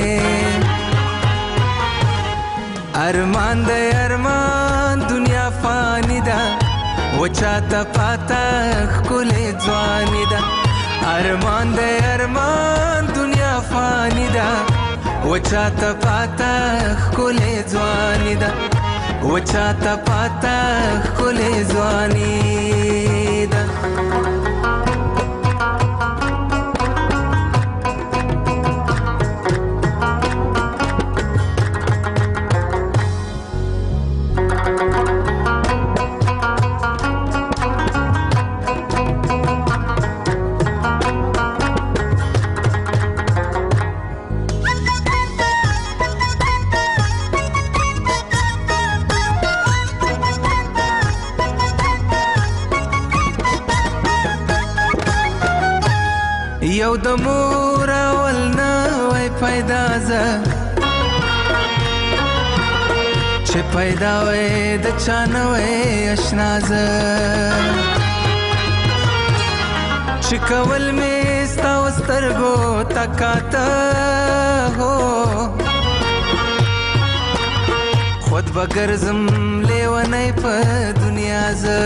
S9: ارمان د ارمان دنیا فانی ده وچاته پاتا ښکلې ځواني ده. ارمان د ارمان دنیا فانی ده وچاته پاتا ښکلې ځواني ده وچاته پاتا ښکلې ځواني ده. یو د مور اول نه وای پیدا زه چې پیدا وای د چا نه وای اشنا زه چې کول مې ستا و سترګو تکاته هو خود به ګرځم لیونی په دنیا زه.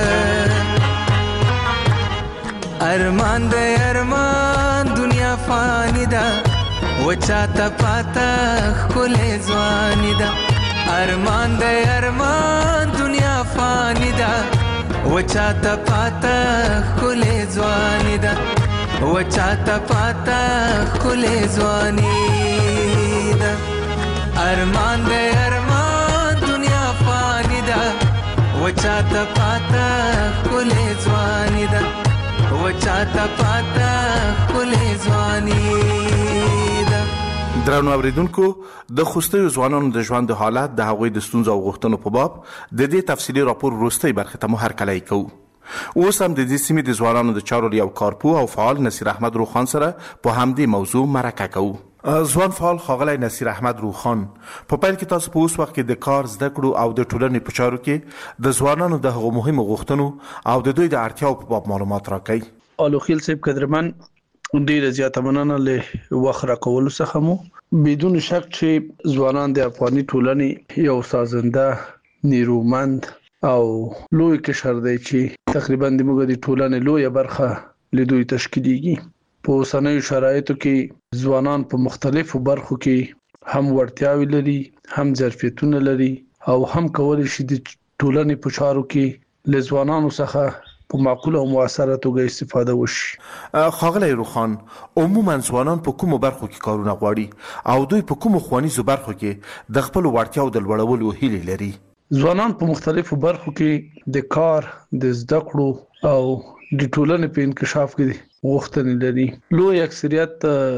S9: ارمان د ارمان دنیا فانی ده وچاته پاتا ښکلې ځواني ده. ارمان د ارمان دنیا فانی ده وچاته پاتا خلې ځواني ده وچاته پاتا خلې ځواني ده ارمان دې ارمان دنیا فانی ده وچاته پاتا خلې ځواني ده وچاته پاتا خلې ځواني ده.
S2: درنو اوریدونکو د خوستیو ځوانانو د ژوند د حالت د هغوی د ستونزو او غوښتنو په باب د دې تفصیلي راپور وروستۍ برخه ته مو هرکلی کوو. اوس هم د دې سیمې د ځوانانو د چارو یو کارپوه او فعال نصیر احمد روخان سره په همدې موضوع مرکه کوو. ځوان فعال ښاغلی نصیر احمد روخان، په پیل کې تاسو په اوس وخت کې د کار زده کړو او د ټولنې په چارو کې د ځوانانو د هغو مهمو غوښتنو او د دوی د اړتیاو په باب معلومات راکړئ.
S8: الوخیل صاحب قدرمن، ډیره زیاته مننه له وخت راکولو څخه مو. بدون شک چې ځوانان د افغاني ټولنې یو سازنده، نیرومند او لوی قشر دی چې تقریبا د موږ د ټولنې لویه برخه له دوی تشکیلیږي. په اوسنیو شرایطو کې ځوانان په مختلفو برخو کې هم وړتیاوې لري، هم ظرفیتونه لري او هم کولی شي د ټولنې په چارو کې له ځوانانو څخه په معقوله او مؤثره توګه استفاده وشي.
S2: ښاغلی روخان، عموما ځوانان په کومو برخو کې کارونه غواړي او دوی په کومو ښوونیزو برخو کې د خپلو وړتیاو د لوړولو هیلې لري؟
S8: ځوانان په مختلفو برخو کې د کار، د زده کړو او د ټولنې په انکشاف کې غوښتنې لري. لوی اکثریت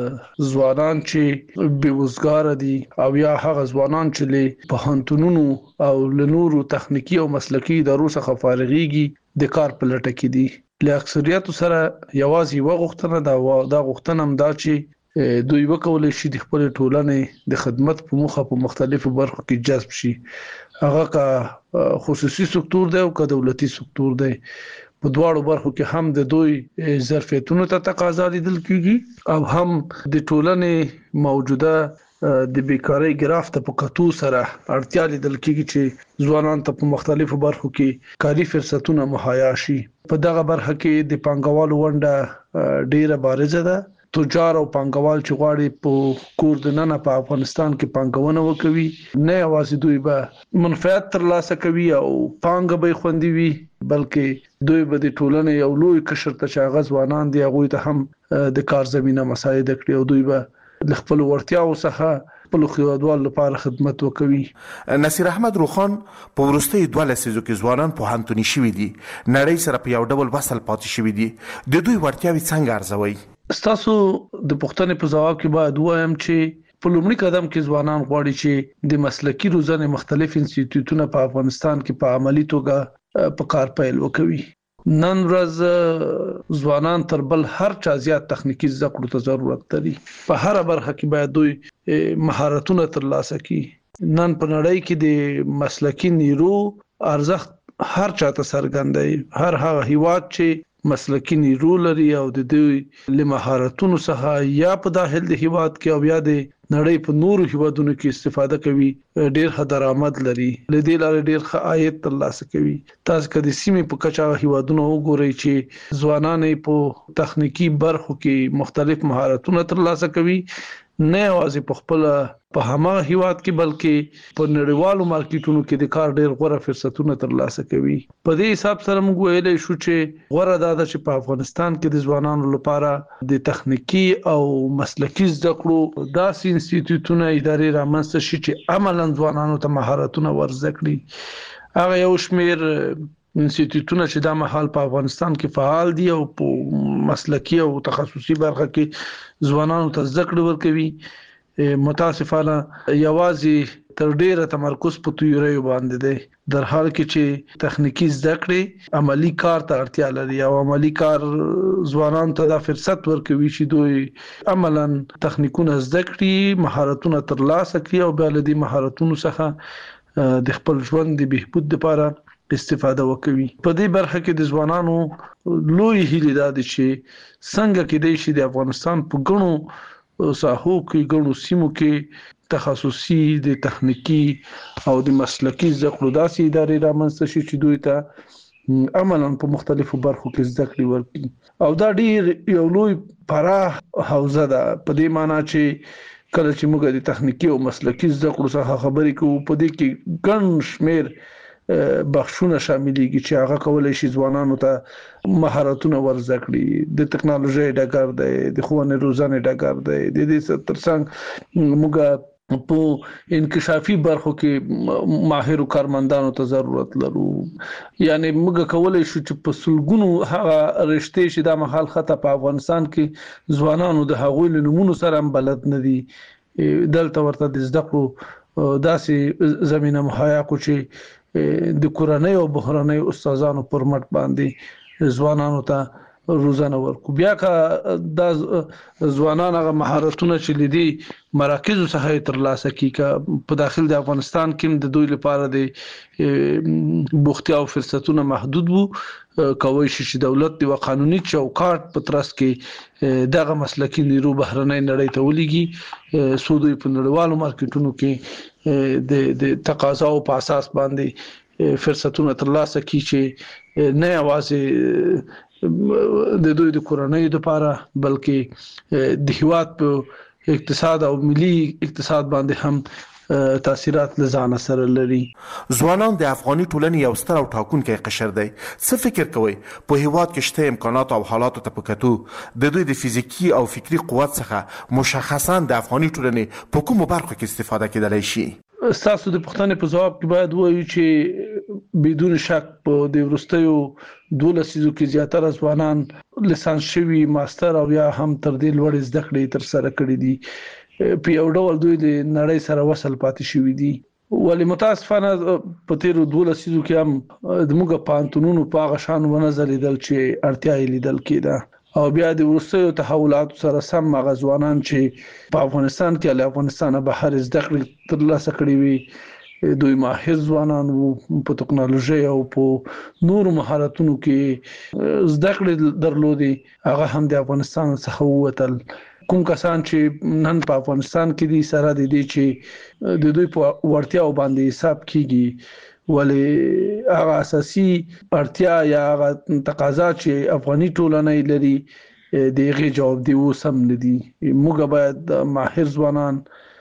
S8: ځوانان چې بېوزګاره دي او یا هغه ځوانان چې له پوهنتونونو او له نورو تخنیکی او مسلکي ادارو څخه فارغېږي د کار په لټه کې دي. له اکثریت سره یوازې یوه غوښتنه ده، دا غوښتنه هم دا چې دوی وکولای شي د خپل ټولنې د خدمت په موخه په مختلفو برخو کې جذب شي، هغه کا خصوصي سکتور دی او کا دولتي سکتور دی. په دواړو برخو کې هم د دوی ظرفیتونو ته تقاضا لیدل کیږي او هم د ټولنې موجوده د بیکاری ګراف ته په کتو سره اړتیا لیدل کیږي چې ځوانان ته په مختلفو برخو کې کاري فرصتونه مهیا شي. په دغه برخه کې د پانګوالو ونډه ډیره بارزه ده. تجار او پانګوال چې غواړي په کور دننه په افغانستان کې پانګونه وکوي، نه یوازې دوی به منفعت ترلاسه کوي او پانګه به خوندي وي، بلکې دوی به د ټولنې یو لوی قشر ته چې هغه ځوانان دي هغوی ته هم د کار زمینه مساعده کړي او دوی به د خپلو وړتیاو څخه خپلو هیوادوالو لپاره خدمت وکوي.
S2: نصیر احمد روخان، په وروستیو دوه لسیزو کې ځوانان پوهنتوني شوي دي، نړۍ سره په یو ډول وصل پاتې شوي دي. د دوی وړتیاوې څنګه ارزوي؟
S8: ستاسو د پوښتنې په ځواب کې باید وایم چې په لومړي قدم کې ځوانان غواړي چې د مسلکي روزنې مختلف انسټیټیوټونه په افغانستان کې په عملی توګه په کار پیل وکوي. نن ورځ ځوانان تر بل هر چا زیات تخنیکی زده کړو ته ضرورت لري. په هر برخه کې باید دوی مهارتونه ترلاسه کړي. نن په نړۍ کې د مسلکي نیرو ارزښت هر چا ته څرګند دی. هر هغه هیواد چې مسلکي نیرو لري او د دوی له مهارتونو څخه یا په داخل د هیواد کې او یا د نړۍ په نورو هیوادونو کې استفاده کوي، ډیر ښه درآمد لري، لدې لارې ډیر ښه عاید ترلاسه کوي. تاسو کله سیمې په کچا هیوادونو وګورئ چې ځوانان په تخنیکی برخو کې مختلف مهارتونه ترلاسه کوي، نه یوازې په خپل په هماغه هیواد کې بلکې په نړیوالو مارکیټونو کې د کار ډیر غوره فرصتونه ترلاسه کوي. په دې حساب سره موږ ویلای شو چې غوره ده چې په افغانستان کې د ځوانانو لپاره د تخنیکی او مسلکي زده کړو داسې انسټیټیوټونه ادارې رامنځته شي چې عملاً ځوانانو ته مهارتونه ورزده کړي. هغه یو شمېر انسټیټیوټونه چې دا مهال په افغانستان کې فعال دي او په مسلکي او تخصصي برخه کې ځوانانو ته زده کړې ورکوي، متاسفانه یوازې تر ډیره تمرکز په تیوریو باندې دی، در حال کې چې تخنیکی زده کړې عملی کار ته اړتیا لري او عملی کار ځوانانو ته دا فرصت ورکوي چې دوی عملاً تخنیکونه زده کړي، مهارتونه ترلاسه کړي او بیا له دې مهارتونو څخه د خپل ژوند د بهبود لپاره استفاده وکوي. په دې برخه کې د ځوانانو لوی هیله ده چې څنګه کېدای شي د افغانستان په ګڼو ساحو کې ګڼو سیمو کې تخصصي د تخنیکی او د مسلکي زده کړو داسې ادارې رامنځته شي چې دوی ته عملاً په مختلفو برخو کې زده کړې ورکړي او دا ډیر یو لوی پراخ حوزه ده. په دې معنی چې کله چې موږ د تخنیکی او مسلکي زده کړو څخه خبرې کوو، په دې کې ګڼ شمېر
S10: بخښونه شاملېږي چې هغه کولای شي ځوانانو ته مهارتونه ورزده کړي. د ټکنالوژي ډګر دی، د ښوونې روزنې ډګر دی، د دې ترڅنګ موږ په انکشافي برخو کې ماهر کارمندانو ته ضرورت لرو. یعنی موږ کولای شو چې په سلګونو هغه رشتې چې د مهال خطه په افغانستان کې ځوانانو د هغوی له نمونه سره هم بلد نه دي، دلته ورته د زده کړو داسې زمينه مهیا کو چې د کورنۍ او بهرنۍ استادانو پر مټ باندې ځوانانو ته روزنه ورکو. بیا که د ځوانانو هغه مهارتونه چې لدی مراکز څخه ترلاسه کیږي په داخل د افغانستان کې د دوی لپاره د بوختیا او فرصتونو محدود وو، کوي چې دولت د قانوني چوکاټ په ترڅ کې دغه مسلکي نیرو بهرنۍ نړۍ ته ولېږي، سودوی په نړیوالو مارکیټونو کې د د تقاضاو په اساس باندې فرصتونه ترلاسه کړي چې نه یوازې د دوی د کورنۍ لپاره بلکې د هیواد په اقتصاد او ملي اقتصاد باندې هم تاثیرات لزان سره لري.
S2: ځوانان د افغاني ټولنې یو ستر او ټاکونکی قشر دی. څه فکر کوئ په هیواد کې شته امکانات او حالات ته پکتو د دوی د فزیکی او فکری قوت څخه مشخصا د افغاني ټولنې په کومو برخو کې استفاده کېدلای شي؟
S10: تاسو د پښتنې په ځواب کې باید وایو چې بدون شک په د ورستیو دوله سيزو کې زیاتره ځوانان لیسانس شوي، ماستر او یا هم تر دې لوړ زده کړې تر سره کړې دي. په یو ډول دوی د نړۍ سره وصل پاتې شوي دي. ولې متاسفانه په تیرو دوله سيزو کې هم د موږ پانتونونو په غشان ونظر لیدل چې اړتیا یې لیدل کېده او بیا د ورستیو تحولات سره سم مغزوانان چې په افغانستان کې له افغانستانه بهر زده کړې ترلاسه کړې وي، دوی ماهر ځوانان وو په ټکنالوژي او په نورو مهارتونو کې زده کړې درلودي، هغه هم د افغانستان څخه ووتل. کوم کسان چې نن په افغانستان کې دي سره د دې چې د دوی په ورتیا باندې حساب کیږي، ولې هغه اساسي اړتیا یا هغه تقاضا چې افغاني ټولنې لري دغه جواب دی وسم ندي. موږ باید ماهر ځوانان،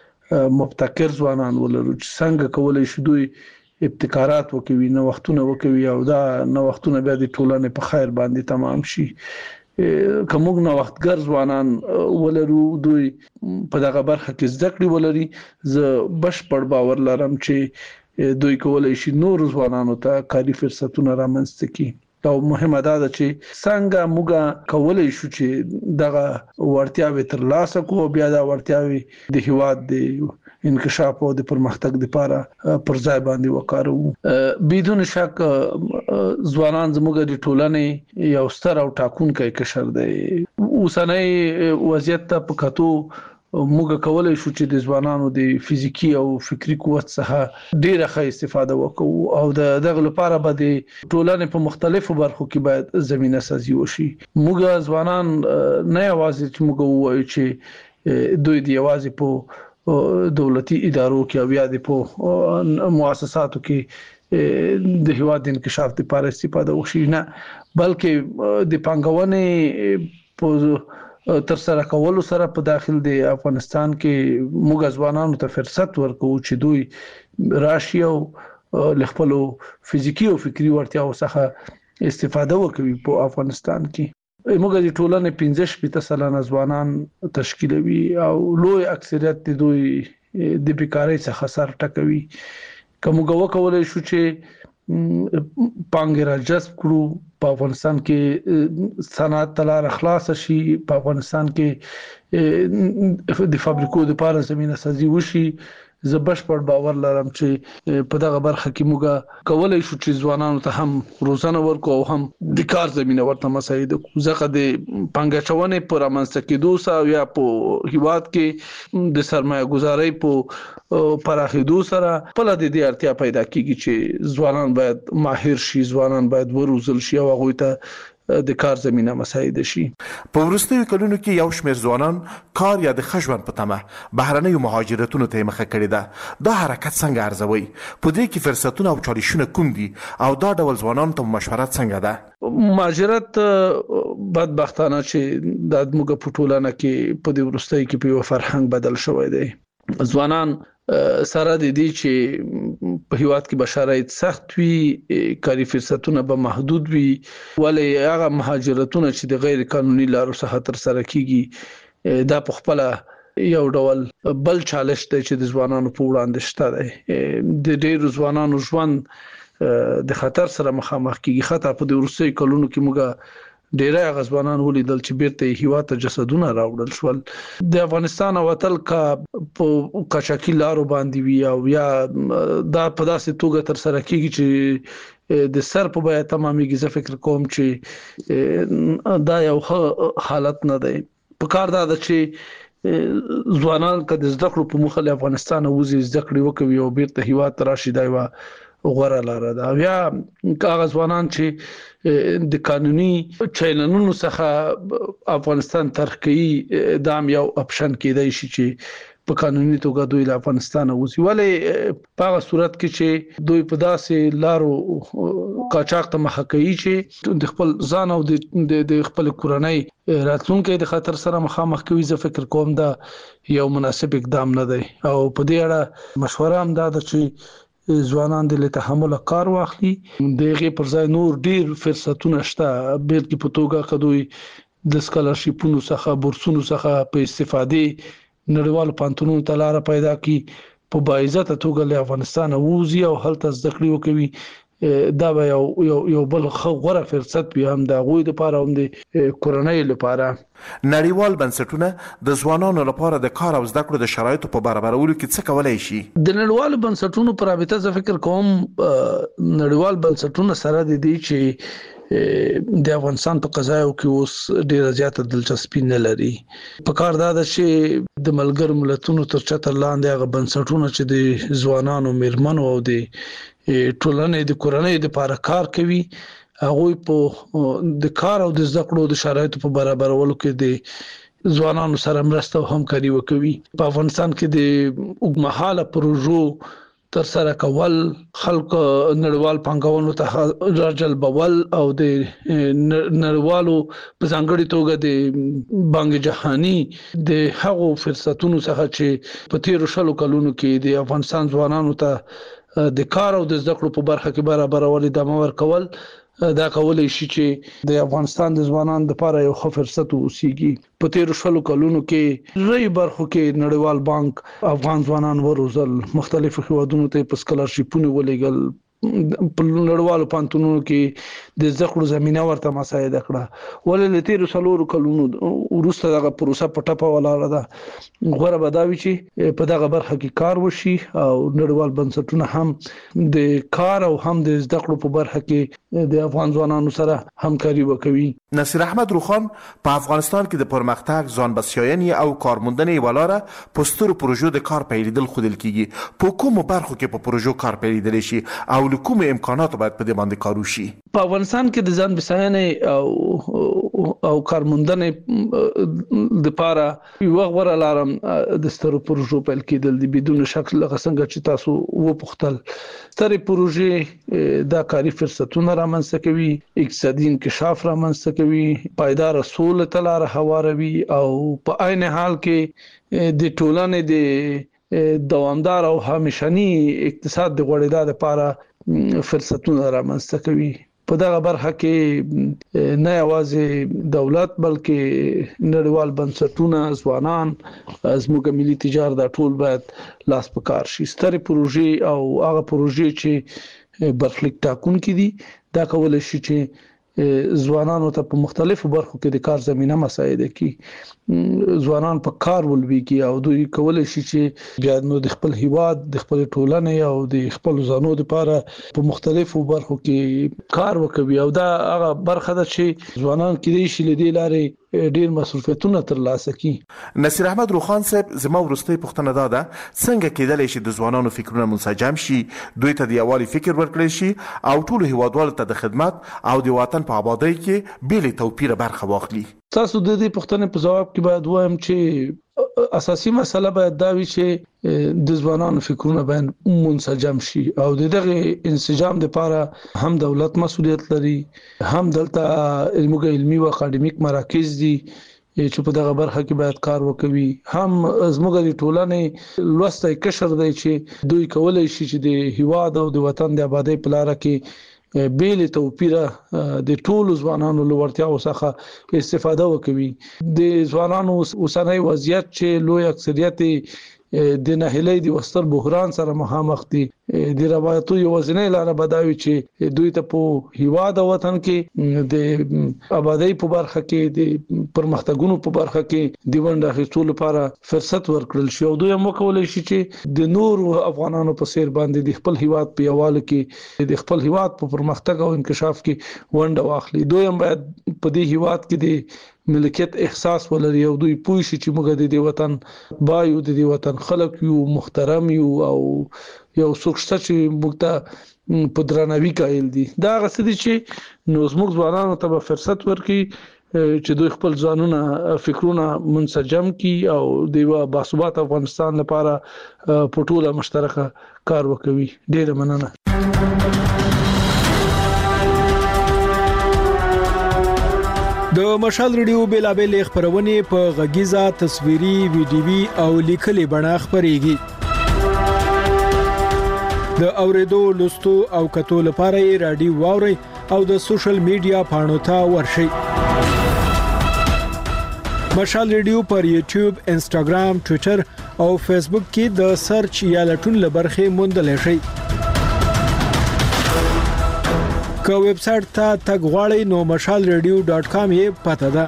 S10: مبتکر ځوانان ولرو چې څنګه کولای شي دوی ابتکارات وکوي، نو وختونه وکوي او دا نو وختونه بیا د ټولنې په خیر باندې تمام شي. کومګ نو وختګر ځوانان ولرو دوی په دغه برخه کې زده کړې ولري، زه بشپړ باور لرم چې دوی کولای شي نور ځوانانو ته کاري فرصتونه رامنځته کړي. او مهمه ده چې څنګه موږ کولای شو چې دغه ورتیاوي ترلاسه کوو، بیا دا ورتیاوي د هیواد د انکشاف او د پرمختګ لپاره پر ځای باندې وکړو. بدون شک ځوانان زموږ د ټولنې یو ستر او ټاکونکی قشر دی. اوسنۍ وضعیت ته په کتو موږ کولای شو چې د ځوانانو د فزیکی او فکری قوت څخه ډیره ښه استفاده وکړو او د دغه لپاره به د ټولنې په مختلفو برخو کې باید زمينه سازي وشي. موږ ځوانان نه یوازې چې موږ وایو چې دوی د یوازې په دولتي ادارو کې او یا د په مؤسساتو کې د هیواد د انکشاف لپاره استفاده وشي، نه بلکې د پنګونې په تر سره کولو سره په داخل د افغانستان کې موږ ځوانانو ته فرصت ورکو چې دوی راشي او خپل فزیکی او فکری ورتیاو څخه استفاده وکړي. په افغانستان کې موږ د ټولنې پنځه شپږ سلنه ځوانان تشکیلوي او لوی اکثریت د دوی د بیکاری څخه سر ټکوي. کوم وکولای شو چې پانګه را جذب کړو، په افغانستان کې صنعت تلار خلاص شي، په افغانستان کې د فابریکو لپاره زمينه سازي وشي. زه بشپړ باور لرم چې په دغه برخه کې موږ کولای شو چې ځوانانو ته هم روزنه ورکو او هم د کار زمينه ورته مساعده کو. ځکه د پنګچونې پر امنځته کېدو سره یا په هیواد کې د سرمایه گذاري په پراخېدو سره په لدې د اړتیا پیدا کیږي چې ځوانان باید ماهر شي، ځوانان باید وروزل شي او هغه ته د کار زمينه مساعده شي.
S2: په ورستیو کلونو کې یو شمېر ځوانان کار یا د خشون په تمه بهرنیو مهاجرتونو ته مخه کړې ده. دا حرکت څنګه ارزوي؟ په دې کې فرصتونه او چالشونه کوم دي او دا ډول ځوانانو ته مشوره څنګه ده؟
S10: مهاجرت بدبختانه چې د موږ په ټولنه کې په دې ورستیو کې په فرهنګ بدل شوی دی. ځوانان سره د دې چې په هیواد کې بشارت سخت وي، کاري فرصتونه به محدود وي، ولې هغه مهاجرتونه چې د غیر قانوني لارو څخه تر سره کیږي دا په خپل یو ډول بل چالش دی چې د ځوانانو په وړاندې شته دی. د ډېرو ځوانانو ژوند د خطر سره مخامخ کیږي. خطر په د وروستي کلونو کې موږ ډیره غزوانان ولیدل چې بیرته هیواد ته جسدونه راوړل شول. د افغانستان وتل کا په قاچاقي لارو باندې وی او یا دا په داسې توګه تر سره کیږي چې د سر په بیه تمامي زه فکر کوم چې دا یو حالت نه دی. په کار دا چې ځوانان کله زده کړو په مخه له افغانستان وځي، زده کړې وکوي او بیرته هیواد ته راشي، دا یو غوړه لاره ده. بیا کاغذ ځوانان چې د قانوني چینلونو څخه افغانستان ترخی دام یو اپشن کېدای شي چې په قانوني توګه دوی له افغانستان وځي، ولې په هغه صورت کې چې دوی په داسې لارو قاچاق ته مخه کوي چې د خپل ځان او د خپل کورنۍ راتلونکي د خطر سره مخامخ کوي. زه فکر کوم دا یو مناسب اقدام نه دی او په دې اړه مشوره هم دا ده چې ځوانان د تحمل کار واخلي. دغه پر ځای نور ډیر فرصتونه شته، بلکې په توګه کدوې د سکالرشیپونو څخه بورسونو څخه په استفادې نړیوال پانتونونو ته لار پیدا کی، په باعزت توګه له افغانستان ووزي او هلته زده کړې وکوي. دا به یو یو یو بل غوړه فرصت وي هم د غوي لپاره هم د کورنۍ لپاره.
S2: نړیوال بنسټونه د ځوانانو لپاره د کار او زده کړو د شرایطو په برابرولو کې څه کولای شي؟
S10: د نړیوال بنسټونو په رابطه زه فکر کوم نړیوال بنسټونه سره د دې چې د افغانستان په قضایو کې اوس ډیره زیاته دلچسپي نه لري. په کار دا ده چې د ملګرو ملتونو تر چتر لاندې هغه بنسټونه چې د ځوانانو میرمنو او د ټولنې د کورنۍ د لپاره کار کوي، هغه په د کار او د زده کړو د شرایطو په برابرولو کې د ځوانانو سره مرسته او همکاري وکوي. په افغانستان کې د اوږدمهاله پروژو تر سره کول، خلک نړیوال پانګونو ته راجلبول او د نړیوالو په ځانګړي توګه د بانک جهاني د هغو فرصتونو څخه چې په تیرو شلو کلونو کې د افغانستان ځوانانو ته د کار او د زده کړو په برخه کې برابرول د امر کول، دا کولای شي چې د افغانستان د ځوانانو لپاره یو ښه فرصت وسیږي. په تیرو شلو کلونو کې ری برخو کې نړیوال بانک افغان ځوانان وروزل، مختلفو هیوادونو ته په سکالرشیپونه ولېګل، په نړیوالو پانتونونو کې د زده کړو زمينه ورته مساعده کړه. ولې د تیرو څلورو کلونو وروسته دغه پروسه په ټپه ولاړه ده. غوړه بداوي چې په دغه برخه کې کار وشي او نړیوال بنسټونه هم د کار او هم د زده کړو په برخه کې د افغان ځوانانو سره همکاري وکوي.
S2: نصیر احمد روخان په افغانستان کې د پرمختګ، ځان بسیاینې او کارموندنې ولاره پوستر پروژو د کار پیلیدل خودل کیږي. په کومو برخو کې په پروژو کار پیلیدل شي او کوم امکانات باید په دې باندې کار وشي؟
S10: په افغانستان کې د ځان بسیاینې او او کارموندنې د لپاره یو غوړه لارم د سترو پروژو پیل کېدل دي. بدون شک لکه څنګه چې تاسو وپوښتل، سترې پروژې د کاري فرصتونو رامنځته کوي، اقتصادي انکشاف رامنځته کوي، پایدار سولې ته لار هواروي او په عین حال کې د ټولنې د دوامدار او همیشنی اقتصاد د غوړېدا لپاره فرصتونه رامنځته کوي. په دغه برخه کې نه یوازې دولت بلکې نړیوال بنسټونه، ځوانان، زموږ ملي تجارت دا ټول باید لاس په کار شي. سترې پروژې او هغه پروژې چې برخلیک ټاکونکي دي دا کولای شي چې ځوانانو ته په مختلفو برخو کې د کار زمينه مساعده کړي، ځوانان په کار ولوي او دوی کولای شي چې بیا نو د خپل هیواد، د خپل ټولنې او د خپل ځانو لپاره په مختلفو برخو کې کار وکوي. او دا هغه برخه ده چې ځوانان کېدای شي لدې لارې ډیر مسؤلیتونه ترلاسه کړي.
S2: نصیر احمد روخان صاحب، زما ورستۍ پوښتنه دا ده، څنګه کېدلی شي د ځوانانو فکرونه منسجم شي، دوی ته د یووالي فکر ورکړل شي او ټولو هیوادوالو ته د خدمت او د وطن په آبادۍ کې بیلې توپیره برخه واخلي؟
S10: تاسو د دې پوښتنې په جواب کې باید وایم چې اساسي مسله باید دا وي چې د ځوانانو فکرونه باید منسجم شي او دغه انسجام لپاره هم دولت مسؤلیت لري، هم دلته علمي او اکاډمیک مراکز دي چې په دغه برخه کې باید کار وکوي. هم زموږ د ټولنې لوستای کشر دی چې دوی کولای شي چې د هیواد او د وطن د آبادی په لار کې بیل توپیره د ټولو ځوانانو لوړتیاو څخه استفاده وکوي. د ځوانانو اوسنۍ وضعیت چې لوی اکثریت د نهلۍ د وستر بحران سره مخامخ دي. د روایتو یو ځنې لاره بداوي چې دوی ته په هیواد او وطن کې د آبادی په برخه کې د پرمختګونو په برخه کې د ونډه اخیستلو لپاره فرصت ورکړل شي او دوی هم کولای شي چې د نور افغانانو په سیر باندې د خپل هیواد په یووالي کې د خپل هیواد په پرمختګ او انکشاف کې ونډه واخلي. دوی هم باید په دې هیواد کې د ملکیت احساس ولري او دوی پوه شي چې موږ د دې وطن بایو د دې وطن خلک یو محترم یو او یو څوک چې موږ ته په درناوي قایل دي. دا غسدي چې نو زموږ ځوانانو ته فرصت ورکړي چې دوی خپل ځانونه فکرونه منسجم کړي او د یو باثبات افغانستان لپاره په ټوله مشترکه کار وکوي. ډیره مننه.
S11: د مشال ریډیو بیلابل خبرونه په غږیزه تصویري ویډیوي او لیکلي بڼه خبريږي. د اوریدو لوستو او کتو لپاره یې رادیو واوري او د سوشل میډیا پاڼو ته ورشئ. مشال ریډیو پر یوټیوب، انسټاګرام، ټوئیټر او فیسبوک کې د سرچ یا لټون لبرخه موندل شي. که ویب سټ ته تګ غواړئ نو مشال ریډیو ډاټ کام یې پته ده.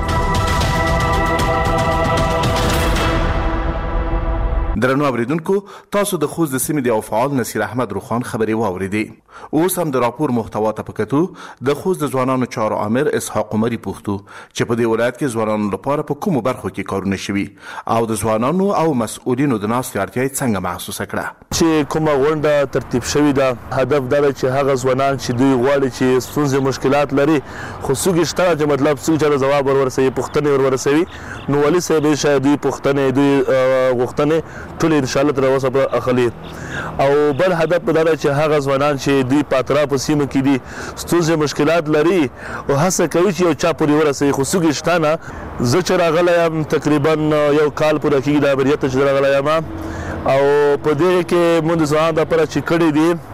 S2: درنو اوریدونکو، تاسو د خوست د سیمې د فعال نصیر احمد روخان خبري واوریدې. اوس هم د راپور محتوا ته پکتو د خوست د ځوانانو چارو امر اسحاق عمري پوښتو چې په دې ولایت کې ځوانانو لپاره په کومو برخو کې کارونه شوي او د ځوانانو او مسؤلینو د ناستې اړتیا څنګه محسوسه کړه.
S12: چې کومه غونډه ترتیب شوې ده هدف دا دی چې هغه ځوانان چې دوی غواړي چې ستونزې مشکلات لري خو څوک شته چې مطلب څوک چې جواب ورورسوي پوښتنې ورورسوي نو ولي صاحب شاید دوی پوښتنې دوی غوښتنې ټول ان شاء الله تر اوسه په اخلي. او بل هدف دا دی چې هغه ځوانان چې دوی په اطرافو سیمو کې دي ستونزې مشکلات لري او هڅه کوي چې یو چا پورې ورسوي خو څوک شته نه. زه چې راغلی یم تقریبا یو کال پوره کېږي د امریت چې راغلی یم او په دې کې موږ د ځوانانو لپاره چې کړي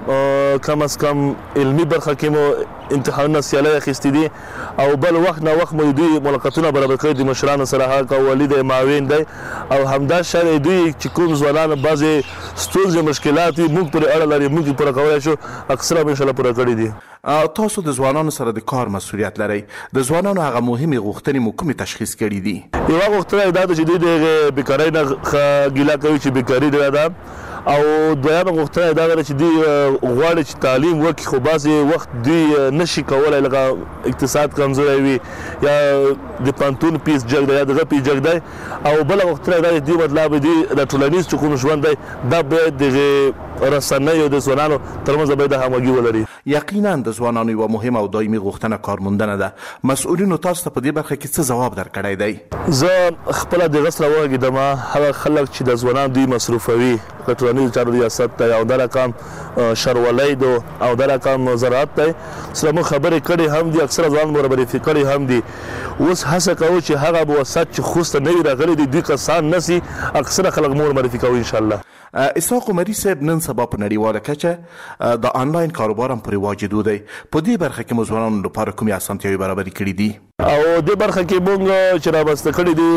S12: دي کم از کم علمي برخه کې مو امتحانونه سیالۍ اخیستي دي او بل وخت نه وخت مو دوی ملاقاتونه برابر کړي دي مشرانو سره هغه ولید معاون دی او همدا شر دوی چې کوم ځوانان بعضې ستونزې مشکلات موږ پرې اړه لري موږ پوره کولی شو اکثره به انشاءالله پوره کړي دي.
S2: تاسو د ځوانانو سره د کار مسؤلیت لرئ. د ځوانانو هغه مهمې غوښتنې مو کومې تشخیص کړي دي؟
S12: یوه غوښتنه دا ده چې دوی د بیکارۍ نه ګیله کوي چې بیکاري ډېره ده او دویمه غوښتنه دا ده چې دوی غواړي چې تعلیم وکړي خو بعضې وخت دوی نشي کولی لکه اقتصاد کمزوری وي یا د پانتون پیس جګ دی یا دغه پیس جګ دی او بله غوښتنه دا چې دوی مطلب دوی د ټولنیز چې کوم ژوند دی دا باید دغې رسنیو د ځوانانو ترمنځ باید همغږي ولري.
S2: یقینا د ځوانانو یوه مهمه او دایمي غوښتنه کارموندنه ده. مسؤلینو تاسو ته په دې برخه کې څه ځواب درکړی دی؟
S12: زه خپله دغه سره وغږېدم هغه خلک چې د ځوانان دوی مصروفوي ټولنیز چارو ریاست ته او دا رقم شرولۍ دو او دا رقم زراعت ته سره موږ خبرې کړې هم دي اکثره ځوانان مو رابرېفي کړې هم دي. اوس هڅه کوو چې هغه موسسات چې خوست ته نوي راغلي دي دوی کسان نه سي اکثره خلک مو معرفي کوو انشاءالله.
S2: اسحاق عمري صاحب نن سبا په نړیواله کچه د آنلاین کاروبار هم پرې واجدو دی. په دې برخه کې مو ځوانانو لپاره کومې اسانتیاوې برابرې کړي دي؟
S12: او دې برخه کې موږ چې رامنځته کړي دي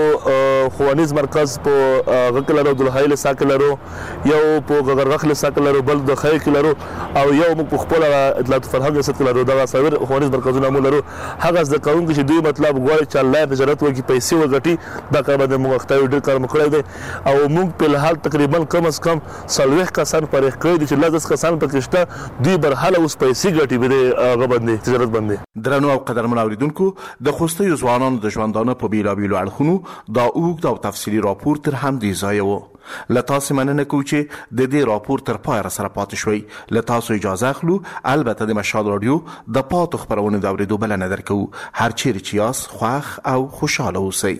S12: یو ښوونیز مرکز په هغه کې لرو دلهایل سا کې لرو یو په غرغخل سا کې لرو بل د خیر کې لرو او یو موږ په خپل اطلاعات فرهنګ ریاست کې لرو دغه څلور ښوونیز مرکزونه مو لرو. هغه زده کوونکي چې دوی مطلب غواړي چې آنلاین تجارت وکړي پیسې وګټي دا کار باندې موږ اخته ډېر کار مو کړی دی او موږ په الحال تقریبا کم از کم څلوېښت کسان پرېښ کړي دي چې لس دس کسان پکې شته دوی برحاله اوس پیسې ګټي په دې هغه باندې تجارت باندې.
S2: درنو او قدرمن اوریدونکو، د خوستیو ځوانانو د ژوندانه په بیلابیلو اړخونو دا اوږد او تفصیلي راپور تر همدې ځایه و. له تاسو مننه کوو چې د دې راپور تر پایه راسره پاتې شوئ. له تاسو اجازه اخلو، البته د مشال رادیو د پاتو خپرونو د اورېدو بلنه درکوو. هر چیرې چې یاست خوښ او خوشحاله اوسئ.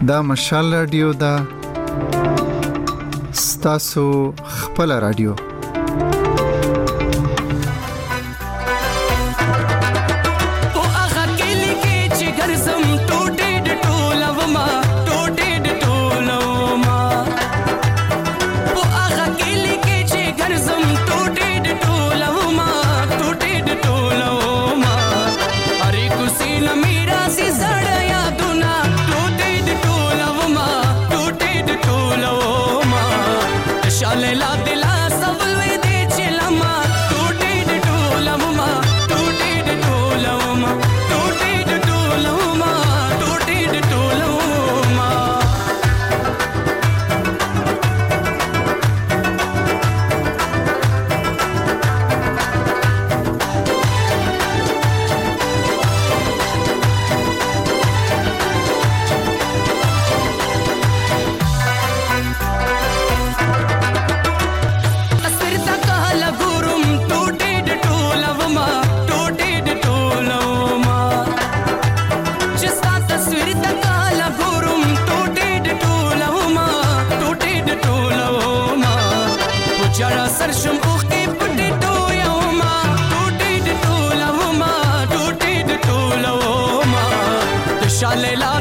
S13: دا مشال رادیو دا ستاسو خپل رادیو
S14: Shalala